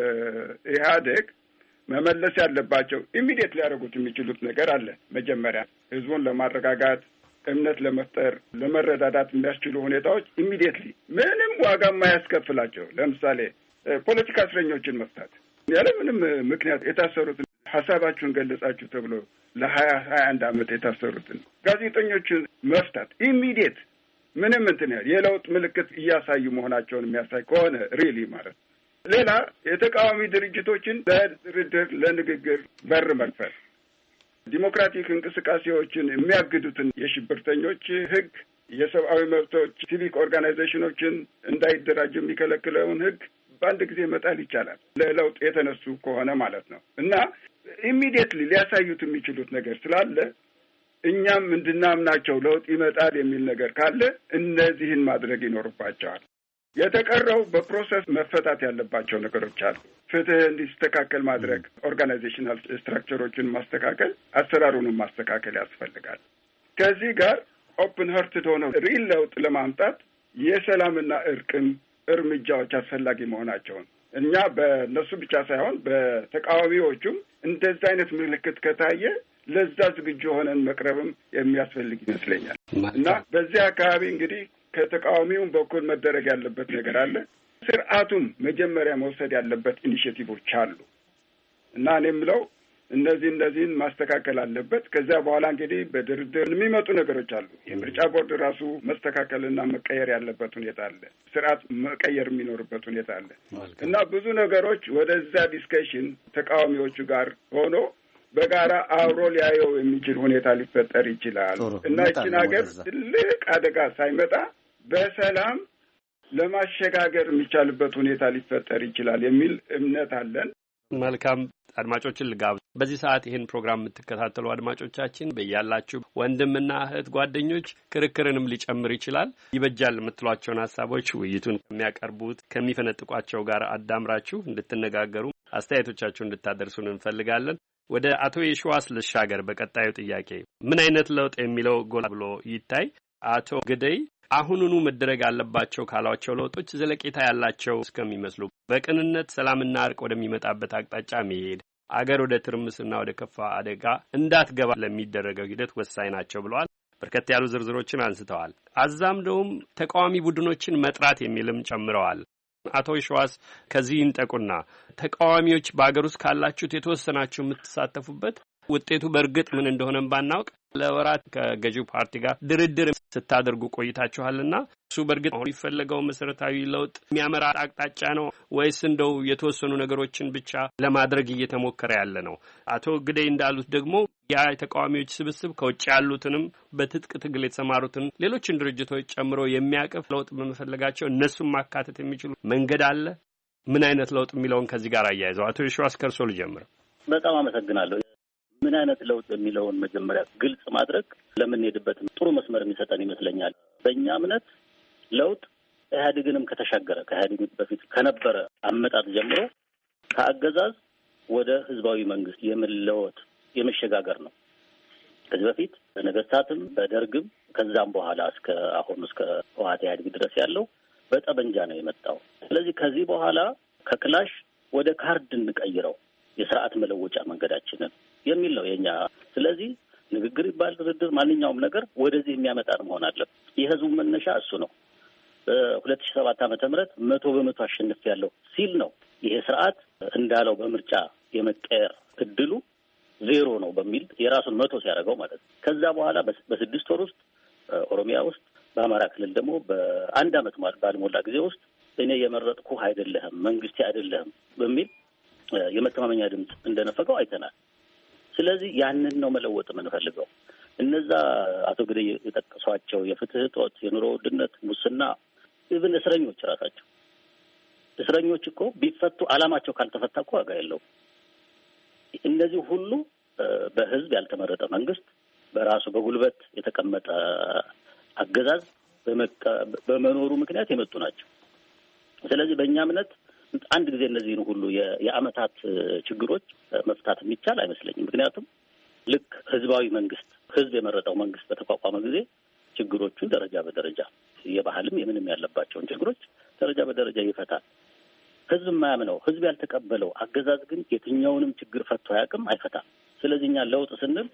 ኢህአዴግ መመለስ ያለባቸው ኢሚዲየት ሊያደርጉት የሚችሉት ነገር አለ። መጀመሪያ ህዝቡን ለማረጋጋት፣ እምነት ለመፍጠር፣ ለመረዳዳት የሚያስችሉ ሁኔታዎች ኢሚዲየትሊ ምንም ዋጋ የማያስከፍላቸው ለምሳሌ ፖለቲካ እስረኞችን መፍታት፣ ያለ ምንም ምክንያት የታሰሩትን ሀሳባችሁን ገለጻችሁ ተብሎ ለ21 ዓመት የታሰሩትን ጋዜጠኞችን መፍታት ኢሚዲየት ምንም እንትን የለውጥ ምልክት እያሳዩ መሆናቸውን የሚያሳይ ከሆነ ሪሊ ማለት ነው። ሌላ የተቃዋሚ ድርጅቶችን ለድርድር ለንግግር በር መክፈት፣ ዲሞክራቲክ እንቅስቃሴዎችን የሚያግዱትን የሽብርተኞች ህግ፣ የሰብአዊ መብቶች ሲቪክ ኦርጋናይዜሽኖችን እንዳይደራጁ የሚከለክለውን ህግ በአንድ ጊዜ መጣል ይቻላል፣ ለለውጥ የተነሱ ከሆነ ማለት ነው እና ኢሚዲየትሊ ሊያሳዩት የሚችሉት ነገር ስላለ እኛም እንድናምናቸው ለውጥ ይመጣል የሚል ነገር ካለ እነዚህን ማድረግ ይኖርባቸዋል። የተቀረው በፕሮሰስ መፈታት ያለባቸው ነገሮች አሉ። ፍትህ እንዲስተካከል ማድረግ፣ ኦርጋናይዜሽናል ስትራክቸሮችን ማስተካከል፣ አሰራሩንም ማስተካከል ያስፈልጋል። ከዚህ ጋር ኦፕን ሀርትድ ሆነው ሪል ለውጥ ለማምጣት የሰላምና እርቅም እርምጃዎች አስፈላጊ መሆናቸውን እኛ በእነሱ ብቻ ሳይሆን በተቃዋሚዎቹም እንደዚህ አይነት ምልክት ከታየ ለዛ ዝግጁ ሆነን መቅረብም የሚያስፈልግ ይመስለኛል እና በዚህ አካባቢ እንግዲህ ከተቃዋሚውም በኩል መደረግ ያለበት ነገር አለ። ስርዓቱም መጀመሪያ መውሰድ ያለበት ኢኒሼቲቮች አሉ እና እኔ የምለው እነዚህን ማስተካከል አለበት። ከዚያ በኋላ እንግዲህ በድርድር የሚመጡ ነገሮች አሉ። የምርጫ ቦርድ ራሱ መስተካከልና መቀየር ያለበት ሁኔታ አለ። ስርዓት መቀየር የሚኖርበት ሁኔታ አለ እና ብዙ ነገሮች ወደዛ ዲስከሽን ተቃዋሚዎቹ ጋር ሆኖ በጋራ አብሮ ሊያየው የሚችል ሁኔታ ሊፈጠር ይችላል እና ይህችን ሀገር ትልቅ አደጋ ሳይመጣ በሰላም ለማሸጋገር የሚቻልበት ሁኔታ ሊፈጠር ይችላል የሚል እምነት አለን። መልካም አድማጮችን ልጋብዝ። በዚህ ሰዓት ይህን ፕሮግራም የምትከታተሉ አድማጮቻችን በያላችሁ ወንድምና እህት ጓደኞች ክርክርንም ሊጨምር ይችላል ይበጃል የምትሏቸውን ሀሳቦች ውይይቱን ከሚያቀርቡት ከሚፈነጥቋቸው ጋር አዳምራችሁ እንድትነጋገሩ አስተያየቶቻችሁ እንድታደርሱን እንፈልጋለን። ወደ አቶ የሺዋስ ልሻገር። በቀጣዩ ጥያቄ ምን አይነት ለውጥ የሚለው ጎላ ብሎ ይታይ። አቶ ግደይ አሁኑኑ መደረግ አለባቸው ካሏቸው ለውጦች ዘለቄታ ያላቸው እስከሚመስሉ በቅንነት ሰላምና እርቅ ወደሚመጣበት አቅጣጫ መሄድ አገር ወደ ትርምስና ወደ ከፋ አደጋ እንዳትገባ ለሚደረገው ሂደት ወሳኝ ናቸው ብለዋል። በርከት ያሉ ዝርዝሮችን አንስተዋል። አዛምደውም ተቃዋሚ ቡድኖችን መጥራት የሚልም ጨምረዋል። አቶ የሺዋስ ከዚህ ይንጠቁና ተቃዋሚዎች በአገር ውስጥ ካላችሁት የተወሰናችሁ የምትሳተፉበት ውጤቱ በእርግጥ ምን እንደሆነም ባናውቅ ለወራት ከገዢው ፓርቲ ጋር ድርድር ስታደርጉ ቆይታችኋልና እሱ በእርግጥ አሁን የሚፈለገው መሰረታዊ ለውጥ የሚያመራ አቅጣጫ ነው ወይስ እንደው የተወሰኑ ነገሮችን ብቻ ለማድረግ እየተሞከረ ያለ ነው? አቶ ግደይ እንዳሉት ደግሞ ያ የተቃዋሚዎች ስብስብ ከውጭ ያሉትንም በትጥቅ ትግል የተሰማሩትን ሌሎችን ድርጅቶች ጨምሮ የሚያቅፍ ለውጥ በመፈለጋቸው እነሱን ማካተት የሚችሉ መንገድ አለ? ምን አይነት ለውጥ የሚለውን ከዚህ ጋር አያይዘው አቶ የሺዋስ ከርሶ ልጀምር። በጣም አመሰግናለሁ። ምን አይነት ለውጥ የሚለውን መጀመሪያ ግልጽ ማድረግ ለምንሄድበት ጥሩ መስመር የሚሰጠን ይመስለኛል። በእኛ እምነት ለውጥ ኢህአዴግንም ከተሻገረ ከኢህአዴግ በፊት ከነበረ አመጣጥ ጀምሮ ከአገዛዝ ወደ ህዝባዊ መንግስት የመለወጥ የመሸጋገር ነው። ከዚህ በፊት በነገስታትም በደርግም ከዛም በኋላ እስከ አሁን እስከ ህወሓት ኢህአዴግ ድረስ ያለው በጠበንጃ ነው የመጣው። ስለዚህ ከዚህ በኋላ ከክላሽ ወደ ካርድ እንቀይረው የስርዓት መለወጫ መንገዳችንን የሚል ነው የኛ። ስለዚህ ንግግር ይባል ድርድር፣ ማንኛውም ነገር ወደዚህ የሚያመጣን መሆን አለበት። የህዝቡ መነሻ እሱ ነው። በ2007 ዓመተ ምህረት 100% አሸንፊያለሁ ሲል ነው ይሄ ስርዓት እንዳለው በምርጫ የመቀየር እድሉ 0 ነው በሚል የራሱን 100 ሲያደርገው ማለት ነው። ከዛ በኋላ በ6 ወር ውስጥ ኦሮሚያ ውስጥ በአማራ ክልል ደግሞ በ1 ዓመት ባልሞላ ጊዜ ውስጥ እኔ የመረጥኩ አይደለህም መንግስቴ አይደለህም በሚል የመተማመኛ ድምፅ እንደነፈቀው አይተናል። ስለዚህ ያንን ነው መለወጥ የምንፈልገው። እነዛ አቶ ግደይ የጠቀሷቸው የፍትህ እጦት፣ የኑሮ ውድነት፣ ሙስና፣ ኢቭን እስረኞች ራሳቸው እስረኞች እኮ ቢፈቱ አላማቸው ካልተፈታ እኮ ዋጋ የለውም። እነዚህ ሁሉ በህዝብ ያልተመረጠ መንግስት በራሱ በጉልበት የተቀመጠ አገዛዝ በመኖሩ ምክንያት የመጡ ናቸው። ስለዚህ በእኛ እምነት አንድ ጊዜ እነዚህን ሁሉ የአመታት ችግሮች መፍታት የሚቻል አይመስለኝም። ምክንያቱም ልክ ህዝባዊ መንግስት ህዝብ የመረጠው መንግስት በተቋቋመ ጊዜ ችግሮቹን ደረጃ በደረጃ የባህልም የምንም ያለባቸውን ችግሮች ደረጃ በደረጃ ይፈታል። ህዝብ የማያምነው ህዝብ ያልተቀበለው አገዛዝ ግን የትኛውንም ችግር ፈቶ አያውቅም፣ አይፈታም። ስለዚህ እኛ ለውጥ ስንል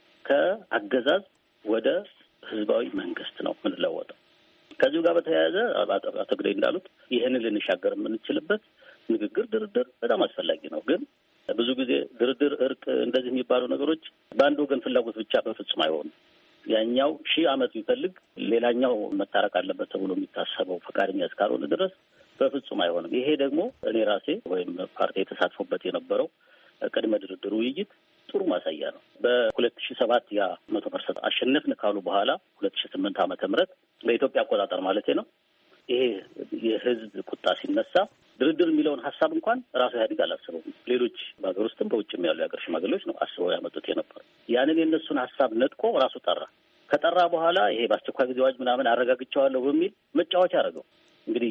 ከአገዛዝ ወደ ህዝባዊ መንግስት ነው የምንለወጠው። ከዚሁ ጋር በተያያዘ አቶ ግደይ እንዳሉት ይህንን ልንሻገር የምንችልበት ንግግር፣ ድርድር በጣም አስፈላጊ ነው። ግን ብዙ ጊዜ ድርድር፣ እርቅ እንደዚህ የሚባሉ ነገሮች በአንድ ወገን ፍላጎት ብቻ በፍጹም አይሆኑም። ያኛው 1000 ዓመት ቢፈልግ ሌላኛው መታረቅ አለበት ተብሎ የሚታሰበው ፈቃደኛ እስካልሆነ ድረስ በፍጹም አይሆንም። ይሄ ደግሞ እኔ ራሴ ወይም ፓርቲ የተሳትፎበት የነበረው ቅድመ ድርድር ውይይት ጥሩ ማሳያ ነው። በ2007 ያ 100% አሸነፍን ካሉ በኋላ 2008 ዓመተ ምህረት በኢትዮጵያ አቆጣጠር ማለት ነው። ይሄ የህዝብ ቁጣ ሲነሳ ድርድር የሚለውን ሀሳብ እንኳን ራሱ ኢህአዴግ አላስበውም። ሌሎች በሀገር ውስጥም በውጭም ያሉ የሀገር ሽማግሌዎች ነው አስበው ያመጡት የነበረው። ያንን የእነሱን ሀሳብ ነጥቆ ራሱ ጠራ። ከጠራ በኋላ ይሄ በአስቸኳይ ጊዜ አዋጅ ምናምን አረጋግጫዋለሁ በሚል መጫወቻ አደረገው። እንግዲህ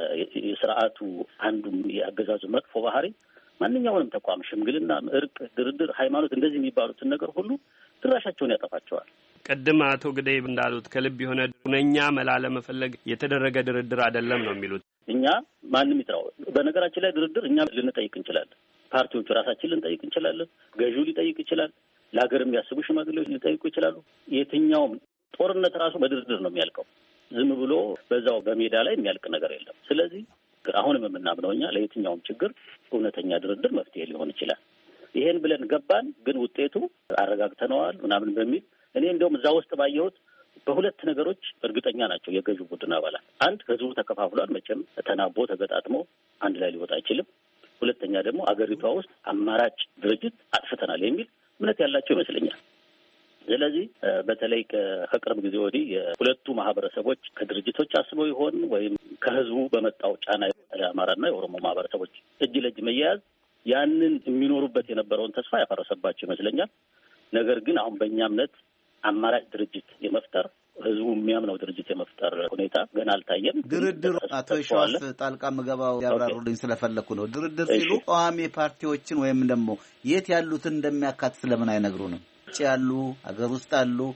የስርዓቱ አንዱም የአገዛዙ መጥፎ ባህሪ ማንኛውንም ተቋም ሽምግልና፣ እርቅ፣ ድርድር፣ ሃይማኖት እንደዚህ የሚባሉትን ነገር ሁሉ ድራሻቸውን ያጠፋቸዋል። ቀደም አቶ ግደይ እንዳሉት ከልብ የሆነ ሁነኛ መላ ለመፈለግ የተደረገ ድርድር አይደለም ነው የሚሉት። እኛ ማንም ይጥራው። በነገራችን ላይ ድርድር እኛ ልንጠይቅ እንችላለን። ፓርቲዎቹ ራሳችን ልንጠይቅ እንችላለን። ገዢው ሊጠይቅ ይችላል። ለሀገር የሚያስቡ ሽማግሌዎች ሊጠይቁ ይችላሉ። የትኛውም ጦርነት ራሱ በድርድር ነው የሚያልቀው። ዝም ብሎ በዛው በሜዳ ላይ የሚያልቅ ነገር የለም። ስለዚህ አሁንም የምናምነው እኛ ለየትኛውም ችግር እውነተኛ ድርድር መፍትሄ ሊሆን ይችላል። ይሄን ብለን ገባን፣ ግን ውጤቱ አረጋግተነዋል ምናምን በሚል እኔ እንደውም እዛ ውስጥ ባየሁት በሁለት ነገሮች እርግጠኛ ናቸው የገዢው ቡድን አባላት። አንድ ህዝቡ ተከፋፍሏል። መቼም ተናቦ ተገጣጥሞ አንድ ላይ ሊወጣ አይችልም። ሁለተኛ ደግሞ አገሪቷ ውስጥ አማራጭ ድርጅት አጥፍተናል የሚል እምነት ያላቸው ይመስለኛል። ስለዚህ በተለይ ከቅርብ ጊዜ ወዲህ የሁለቱ ማህበረሰቦች ከድርጅቶች አስበው ይሆን ወይም ከህዝቡ በመጣው ጫና የአማራና የኦሮሞ ማህበረሰቦች እጅ ለእጅ መያያዝ ያንን የሚኖሩበት የነበረውን ተስፋ ያፈረሰባቸው ይመስለኛል። ነገር ግን አሁን በእኛ እምነት አማራጭ ድርጅት የመፍጠር ህዝቡ የሚያምነው ድርጅት የመፍጠር ሁኔታ ገና አልታየም። ድርድር አቶ ሸዋስ ጣልቃ ምገባው ያብራሩልኝ ስለፈለኩ ነው። ድርድር ሲሉ ተቃዋሚ ፓርቲዎችን ወይም ደግሞ የት ያሉትን እንደሚያካትት ስለምን አይነግሩንም? ውጭ ያሉ አገር ውስጥ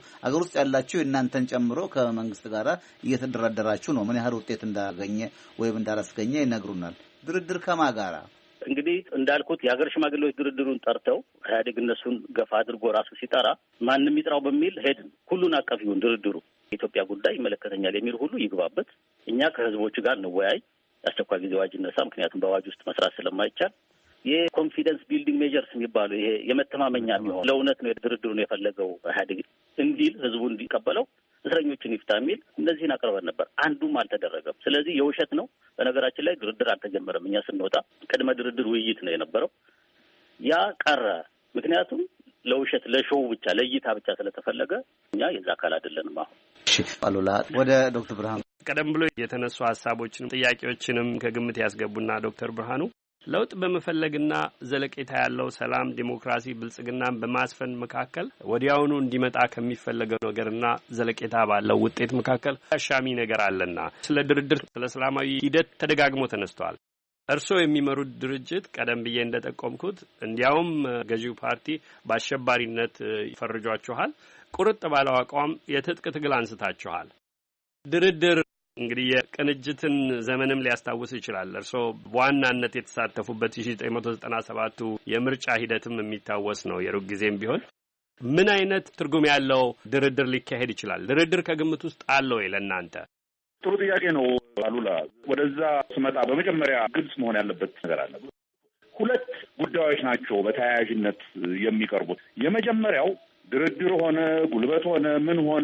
ያላችሁ እናንተን ጨምሮ ከመንግስት ጋር እየተደራደራችሁ ነው። ምን ያህል ውጤት እንዳገኘ ወይም እንዳላስገኘ ይነግሩናል። ድርድር ከማን ጋራ? እንግዲህ እንዳልኩት የሀገር ሽማግሌዎች ድርድሩን ጠርተው ኢህአዴግ እነሱን ገፋ አድርጎ ራሱ ሲጠራ ማንም ይጥራው በሚል ሄድን። ሁሉን አቀፍ ይሁን ድርድሩ፣ የኢትዮጵያ ጉዳይ ይመለከተኛል የሚል ሁሉ ይግባበት፣ እኛ ከህዝቦቹ ጋር እንወያይ፣ የአስቸኳይ ጊዜ አዋጅ ይነሳ፣ ምክንያቱም በአዋጅ ውስጥ መስራት ስለማይቻል የኮንፊደንስ ቢልዲንግ ሜጀርስ የሚባሉ ይሄ የመተማመኛ የሚሆን ለእውነት ነው ድርድሩን የፈለገው ኢህአዴግ እንዲል ህዝቡ እንዲቀበለው እስረኞችን ይፍታ የሚል እነዚህን አቅርበን ነበር። አንዱም አልተደረገም። ስለዚህ የውሸት ነው። በነገራችን ላይ ድርድር አልተጀመረም። እኛ ስንወጣ ቅድመ ድርድር ውይይት ነው የነበረው። ያ ቀረ። ምክንያቱም ለውሸት ለሾው ብቻ ለእይታ ብቻ ስለተፈለገ እኛ የዛ አካል አይደለንም። አሁን አሉላ ወደ ዶክተር ብርሃኑ ቀደም ብሎ የተነሱ ሀሳቦችንም ጥያቄዎችንም ከግምት ያስገቡና ዶክተር ብርሃኑ ለውጥ በመፈለግና ዘለቄታ ያለው ሰላም፣ ዲሞክራሲ፣ ብልጽግናን በማስፈን መካከል ወዲያውኑ እንዲመጣ ከሚፈለገው ነገርና ዘለቄታ ባለው ውጤት መካከል አሻሚ ነገር አለና ስለ ድርድር፣ ስለ ሰላማዊ ሂደት ተደጋግሞ ተነስቷል። እርስዎ የሚመሩት ድርጅት ቀደም ብዬ እንደጠቆምኩት እንዲያውም ገዢው ፓርቲ በአሸባሪነት ይፈርጇችኋል። ቁርጥ ባለው አቋም የትጥቅ ትግል አንስታችኋል። ድርድር እንግዲህ የቅንጅትን ዘመንም ሊያስታውስ ይችላል። እርስዎ በዋናነት የተሳተፉበት 1997 የምርጫ ሂደትም የሚታወስ ነው። የሩቅ ጊዜም ቢሆን ምን አይነት ትርጉም ያለው ድርድር ሊካሄድ ይችላል? ድርድር ከግምት ውስጥ አለው ለእናንተ? ጥሩ ጥያቄ ነው አሉላ። ወደዛ ስመጣ በመጀመሪያ ግልጽ መሆን ያለበት ነገር አለ። ሁለት ጉዳዮች ናቸው በተያያዥነት የሚቀርቡት። የመጀመሪያው ድርድር ሆነ ጉልበት ሆነ ምን ሆነ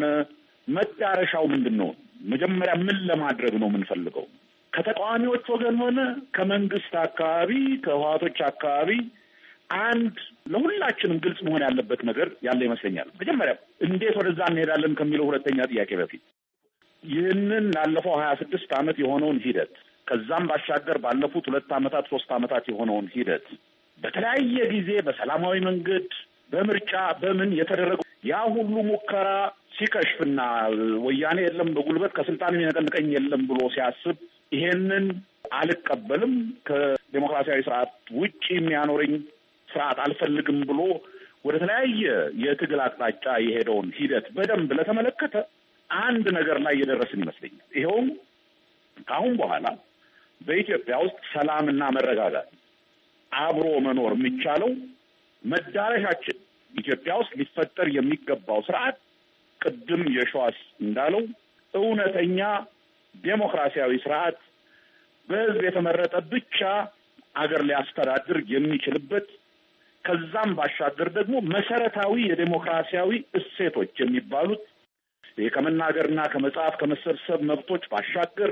መዳረሻው ምንድን ነው? መጀመሪያ ምን ለማድረግ ነው የምንፈልገው? ከተቃዋሚዎች ወገን ሆነ ከመንግስት አካባቢ ከህወሓቶች አካባቢ አንድ ለሁላችንም ግልጽ መሆን ያለበት ነገር ያለ ይመስለኛል። መጀመሪያ እንዴት ወደዛ እንሄዳለን ከሚለው ሁለተኛ ጥያቄ በፊት ይህንን ላለፈው 26 ዓመት የሆነውን ሂደት ከዛም ባሻገር ባለፉት 2 ዓመታት 3 ዓመታት የሆነውን ሂደት በተለያየ ጊዜ በሰላማዊ መንገድ በምርጫ በምን የተደረገው ያ ሁሉ ሙከራ ሲከሽፍና ወያኔ የለም በጉልበት ከስልጣን የሚነቀንቀኝ የለም ብሎ ሲያስብ ይሄንን አልቀበልም ከዲሞክራሲያዊ ስርዓት ውጪ የሚያኖረኝ ስርዓት አልፈልግም ብሎ ወደ ተለያየ የትግል አቅጣጫ የሄደውን ሂደት በደንብ ለተመለከተ አንድ ነገር ላይ የደረስን ይመስለኛል። ይኸውም ከአሁን በኋላ በኢትዮጵያ ውስጥ ሰላምና መረጋጋት አብሮ መኖር የሚቻለው መዳረሻችን ኢትዮጵያ ውስጥ ሊፈጠር የሚገባው ስርዓት ቅድም የሸዋስ እንዳለው እውነተኛ ዴሞክራሲያዊ ስርዓት በህዝብ የተመረጠ ብቻ አገር ሊያስተዳድር የሚችልበት ከዛም ባሻገር ደግሞ መሰረታዊ የዴሞክራሲያዊ እሴቶች የሚባሉት ከመናገርና ከመጻፍ ከመሰብሰብ መብቶች ባሻገር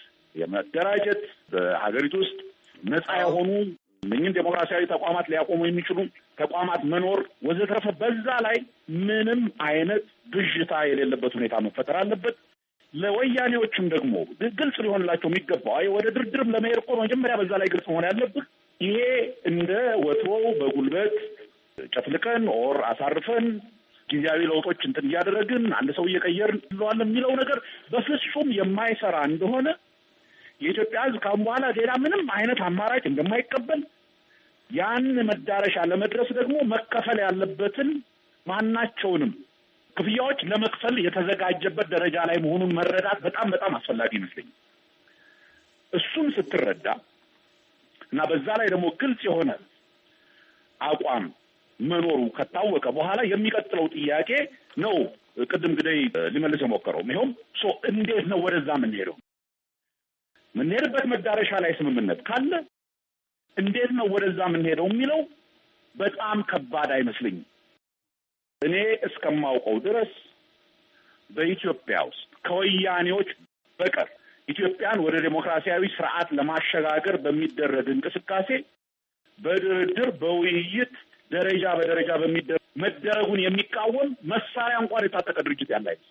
የመደራጀት በሀገሪቱ ውስጥ ነጻ የሆኑ እነኝህን ዴሞክራሲያዊ ተቋማት ሊያቆሙ የሚችሉ ተቋማት መኖር ወዘተረፈ በዛ ላይ ምንም አይነት ብዥታ የሌለበት ሁኔታ መፈጠር አለበት። ለወያኔዎችም ደግሞ ግልጽ ሊሆንላቸው የሚገባው ወደ ድርድርም ለመሄድ እኮ መጀመሪያ በዛ ላይ ግልጽ መሆን ያለብን ይሄ እንደ ወትሮው በጉልበት ጨፍልቀን ኦር አሳርፈን ጊዜያዊ ለውጦች እንትን እያደረግን አንድ ሰው እየቀየርን እንለዋለን የሚለው ነገር በፍጹም የማይሰራ እንደሆነ የኢትዮጵያ ሕዝብ ካሁን በኋላ ሌላ ምንም አይነት አማራጭ እንደማይቀበል ያን መዳረሻ ለመድረስ ደግሞ መከፈል ያለበትን ማናቸውንም ክፍያዎች ለመክፈል የተዘጋጀበት ደረጃ ላይ መሆኑን መረዳት በጣም በጣም አስፈላጊ ይመስለኛል። እሱን ስትረዳ እና በዛ ላይ ደግሞ ግልጽ የሆነ አቋም መኖሩ ከታወቀ በኋላ የሚቀጥለው ጥያቄ ነው ቅድም ግደይ ሊመልስ የሞከረው ይኸውም እንዴት ነው ወደዛ የምንሄደው? የምንሄድበት መዳረሻ ላይ ስምምነት ካለ እንዴት ነው ወደዛ የምንሄደው የሚለው በጣም ከባድ አይመስልኝም። እኔ እስከማውቀው ድረስ በኢትዮጵያ ውስጥ ከወያኔዎች በቀር ኢትዮጵያን ወደ ዴሞክራሲያዊ ስርዓት ለማሸጋገር በሚደረግ እንቅስቃሴ በድርድር በውይይት ደረጃ በደረጃ መደረጉን የሚቃወም መሳሪያ እንኳን የታጠቀ ድርጅት ያለ አይደለም።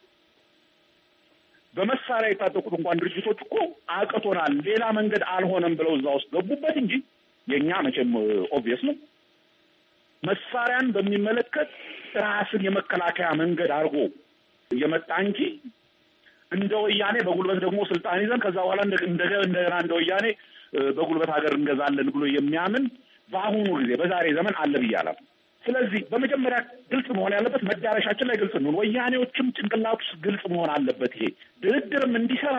በመሳሪያ የታጠቁት እንኳን ድርጅቶች እኮ አቅቶናል ሌላ መንገድ አልሆነም ብለው እዛ ውስጥ ገቡበት እንጂ የኛ መቼም ኦብቪየስ ነው መሳሪያን በሚመለከት ራስን የመከላከያ መንገድ አድርጎ የመጣ እንጂ እንደ ወያኔ በጉልበት ደግሞ ስልጣን ይዘን ከዛ በኋላ እንደገና እንደ ወያኔ በጉልበት ሀገር እንገዛለን ብሎ የሚያምን በአሁኑ ጊዜ በዛሬ ዘመን አለ ብያለሁ። ስለዚህ በመጀመሪያ ግልጽ መሆን ያለበት መዳረሻችን ላይ ግልጽ ነው። ወያኔዎችም ጭንቅላቱ ግልጽ መሆን አለበት። ይሄ ድርድርም እንዲሰራ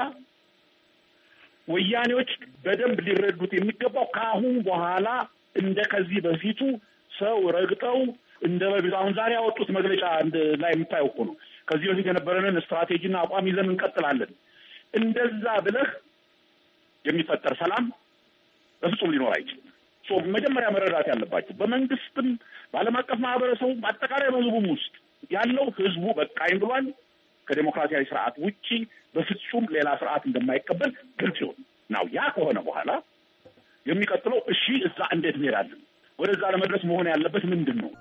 ወያኔዎች በደንብ ሊረዱት የሚገባው ከአሁን በኋላ እንደ ከዚህ በፊቱ ሰው ረግጠው እንደ በፊቱ አሁን ዛሬ ያወጡት መግለጫ ላይ የምታየው እኮ ነው። ከዚህ በፊት የነበረንን ስትራቴጂና አቋም ይዘን እንቀጥላለን እንደዛ ብለህ የሚፈጠር ሰላም በፍጹም ሊኖር አይችልም። መጀመሪያ መረዳት ያለባቸው በመንግስትም በዓለም አቀፍ ማህበረሰቡ በአጠቃላይ በህዝቡም ውስጥ ያለው ህዝቡ በቃኝ ብሏል። ከዲሞክራሲያዊ ስርዓት ውጪ በፍጹም ሌላ ስርዓት እንደማይቀበል ግልጽ ይሁን ነው። ያ ከሆነ በኋላ የሚቀጥለው እሺ እዛ እንዴት እንሄዳለን? ወደዛ ለመድረስ መሆን ያለበት ምንድን ነው?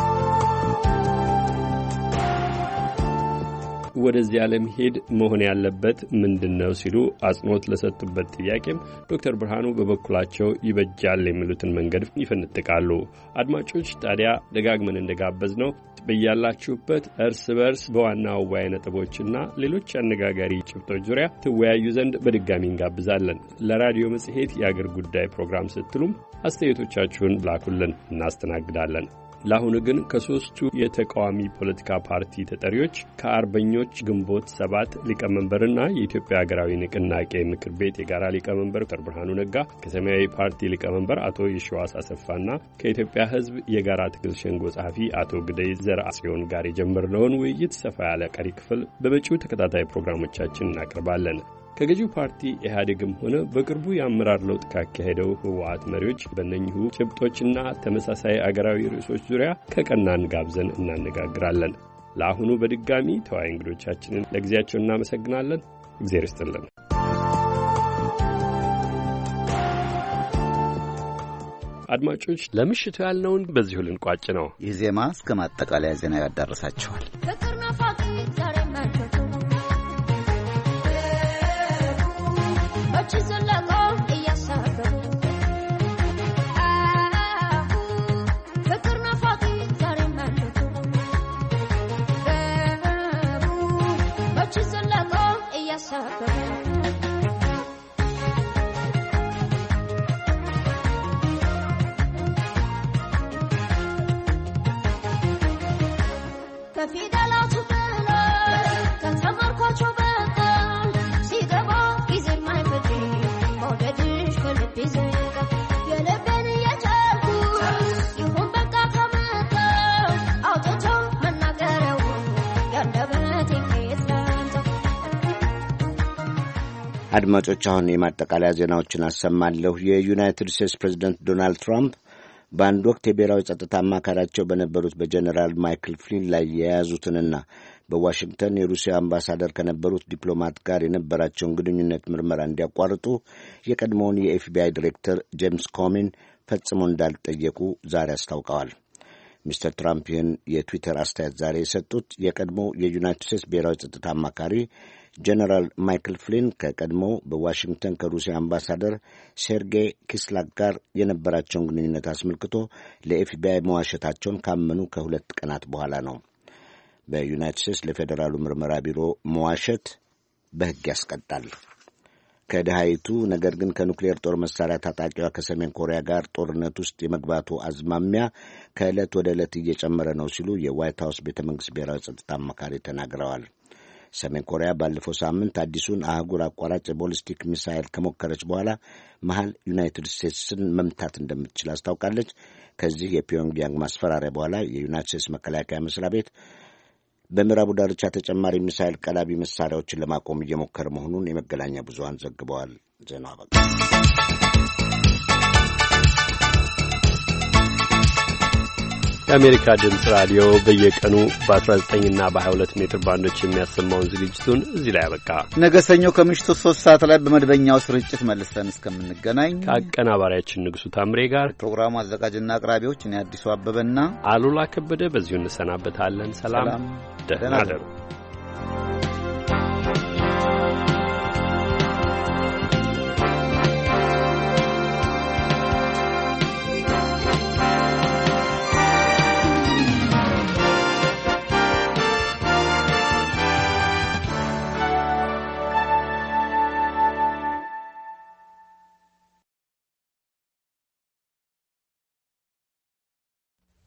ወደዚያ ለመሄድ መሆን ያለበት ምንድነው ሲሉ አጽንኦት ለሰጡበት ጥያቄም ዶክተር ብርሃኑ በበኩላቸው ይበጃል የሚሉትን መንገድ ይፈንጥቃሉ። አድማጮች ታዲያ ደጋግመን እንደጋበዝ ነው በያላችሁበት እርስ በርስ በዋና አወያይ ነጥቦችና ሌሎች አነጋጋሪ ጭብጦች ዙሪያ ትወያዩ ዘንድ በድጋሚ እንጋብዛለን። ለራዲዮ መጽሔት የአገር ጉዳይ ፕሮግራም ስትሉም አስተያየቶቻችሁን ላኩልን፣ እናስተናግዳለን። ለአሁኑ ግን ከሶስቱ የተቃዋሚ ፖለቲካ ፓርቲ ተጠሪዎች ከአርበኞች ግንቦት 7 ሊቀመንበርና የኢትዮጵያ ሀገራዊ ንቅናቄ ምክር ቤት የጋራ ሊቀመንበር ዶክተር ብርሃኑ ነጋ፣ ከሰማያዊ ፓርቲ ሊቀመንበር አቶ የሺዋስ አሰፋና ከኢትዮጵያ ሕዝብ የጋራ ትግል ሸንጎ ጸሐፊ አቶ ግደይ ዘርአጽዮን ጋር የጀመርነውን ውይይት ሰፋ ያለ ቀሪ ክፍል በመጪው ተከታታይ ፕሮግራሞቻችን እናቀርባለን። ከገዢው ፓርቲ ኢህአዴግም ሆነ በቅርቡ የአመራር ለውጥ ካካሄደው ህወሓት መሪዎች በእነኚሁ ጭብጦችና ተመሳሳይ አገራዊ ርዕሶች ዙሪያ ከቀናን ጋብዘን እናነጋግራለን። ለአሁኑ በድጋሚ ተወያይ እንግዶቻችንን ለጊዜያቸው እናመሰግናለን። እግዚአብሔር ይስጥልን። አድማጮች ለምሽቱ ያልነውን በዚሁ ልንቋጭ ነው። ይህ ዜማ እስከ ማጠቃለያ ዜና ያዳርሳችኋል። አድማጮች አሁን የማጠቃለያ ዜናዎችን አሰማለሁ። የዩናይትድ ስቴትስ ፕሬዝደንት ዶናልድ ትራምፕ በአንድ ወቅት የብሔራዊ ጸጥታ አማካሪያቸው በነበሩት በጀኔራል ማይክል ፍሊን ላይ የያዙትንና በዋሽንግተን የሩሲያ አምባሳደር ከነበሩት ዲፕሎማት ጋር የነበራቸውን ግንኙነት ምርመራ እንዲያቋርጡ የቀድሞውን የኤፍቢአይ ዲሬክተር ጄምስ ኮሚን ፈጽሞ እንዳልጠየቁ ዛሬ አስታውቀዋል። ሚስተር ትራምፕ ይህን የትዊተር አስተያየት ዛሬ የሰጡት የቀድሞው የዩናይትድ ስቴትስ ብሔራዊ ጸጥታ አማካሪ ጀነራል ማይክል ፍሊን ከቀድሞው በዋሽንግተን ከሩሲያ አምባሳደር ሴርጌይ ኪስላክ ጋር የነበራቸውን ግንኙነት አስመልክቶ ለኤፍቢአይ መዋሸታቸውን ካመኑ ከ2 ቀናት በኋላ ነው። በዩናይትድ ስቴትስ ለፌዴራሉ ምርመራ ቢሮ መዋሸት በሕግ ያስቀጣል። ከድሃይቱ ነገር ግን ከኑክሌር ጦር መሳሪያ ታጣቂዋ ከሰሜን ኮሪያ ጋር ጦርነት ውስጥ የመግባቱ አዝማሚያ ከዕለት ወደ ዕለት እየጨመረ ነው ሲሉ የዋይት ሀውስ ቤተ መንግሥት ብሔራዊ ጸጥታ አማካሪ ተናግረዋል። ሰሜን ኮሪያ ባለፈው ሳምንት አዲሱን አህጉር አቋራጭ የቦሊስቲክ ሚሳይል ከሞከረች በኋላ መሀል ዩናይትድ ስቴትስን መምታት እንደምትችል አስታውቃለች። ከዚህ የፒዮንግያንግ ማስፈራሪያ በኋላ የዩናይትድ ስቴትስ መከላከያ መስሪያ ቤት በምዕራቡ ዳርቻ ተጨማሪ ሚሳይል ቀላቢ መሳሪያዎችን ለማቆም እየሞከረ መሆኑን የመገናኛ ብዙሃን ዘግበዋል። ዜናው አበቃ። የአሜሪካ ድምፅ ራዲዮ በየቀኑ በ19ና በ22 ሜትር ባንዶች የሚያሰማውን ዝግጅቱን እዚህ ላይ ያበቃ። ነገ ሰኞ ከምሽቱ 3 ሰዓት ላይ በመደበኛው ስርጭት መልሰን እስከምንገናኝ ከአቀናባሪያችን ንጉሱ ታምሬ ጋር ፕሮግራሙ አዘጋጅና አቅራቢዎች እኔ አዲሱ አበበና አሉላ ከበደ በዚሁ እንሰናበታለን። ሰላም፣ ደህና እደሩ።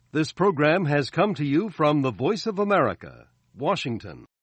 This program has come to you from the Voice of America, Washington.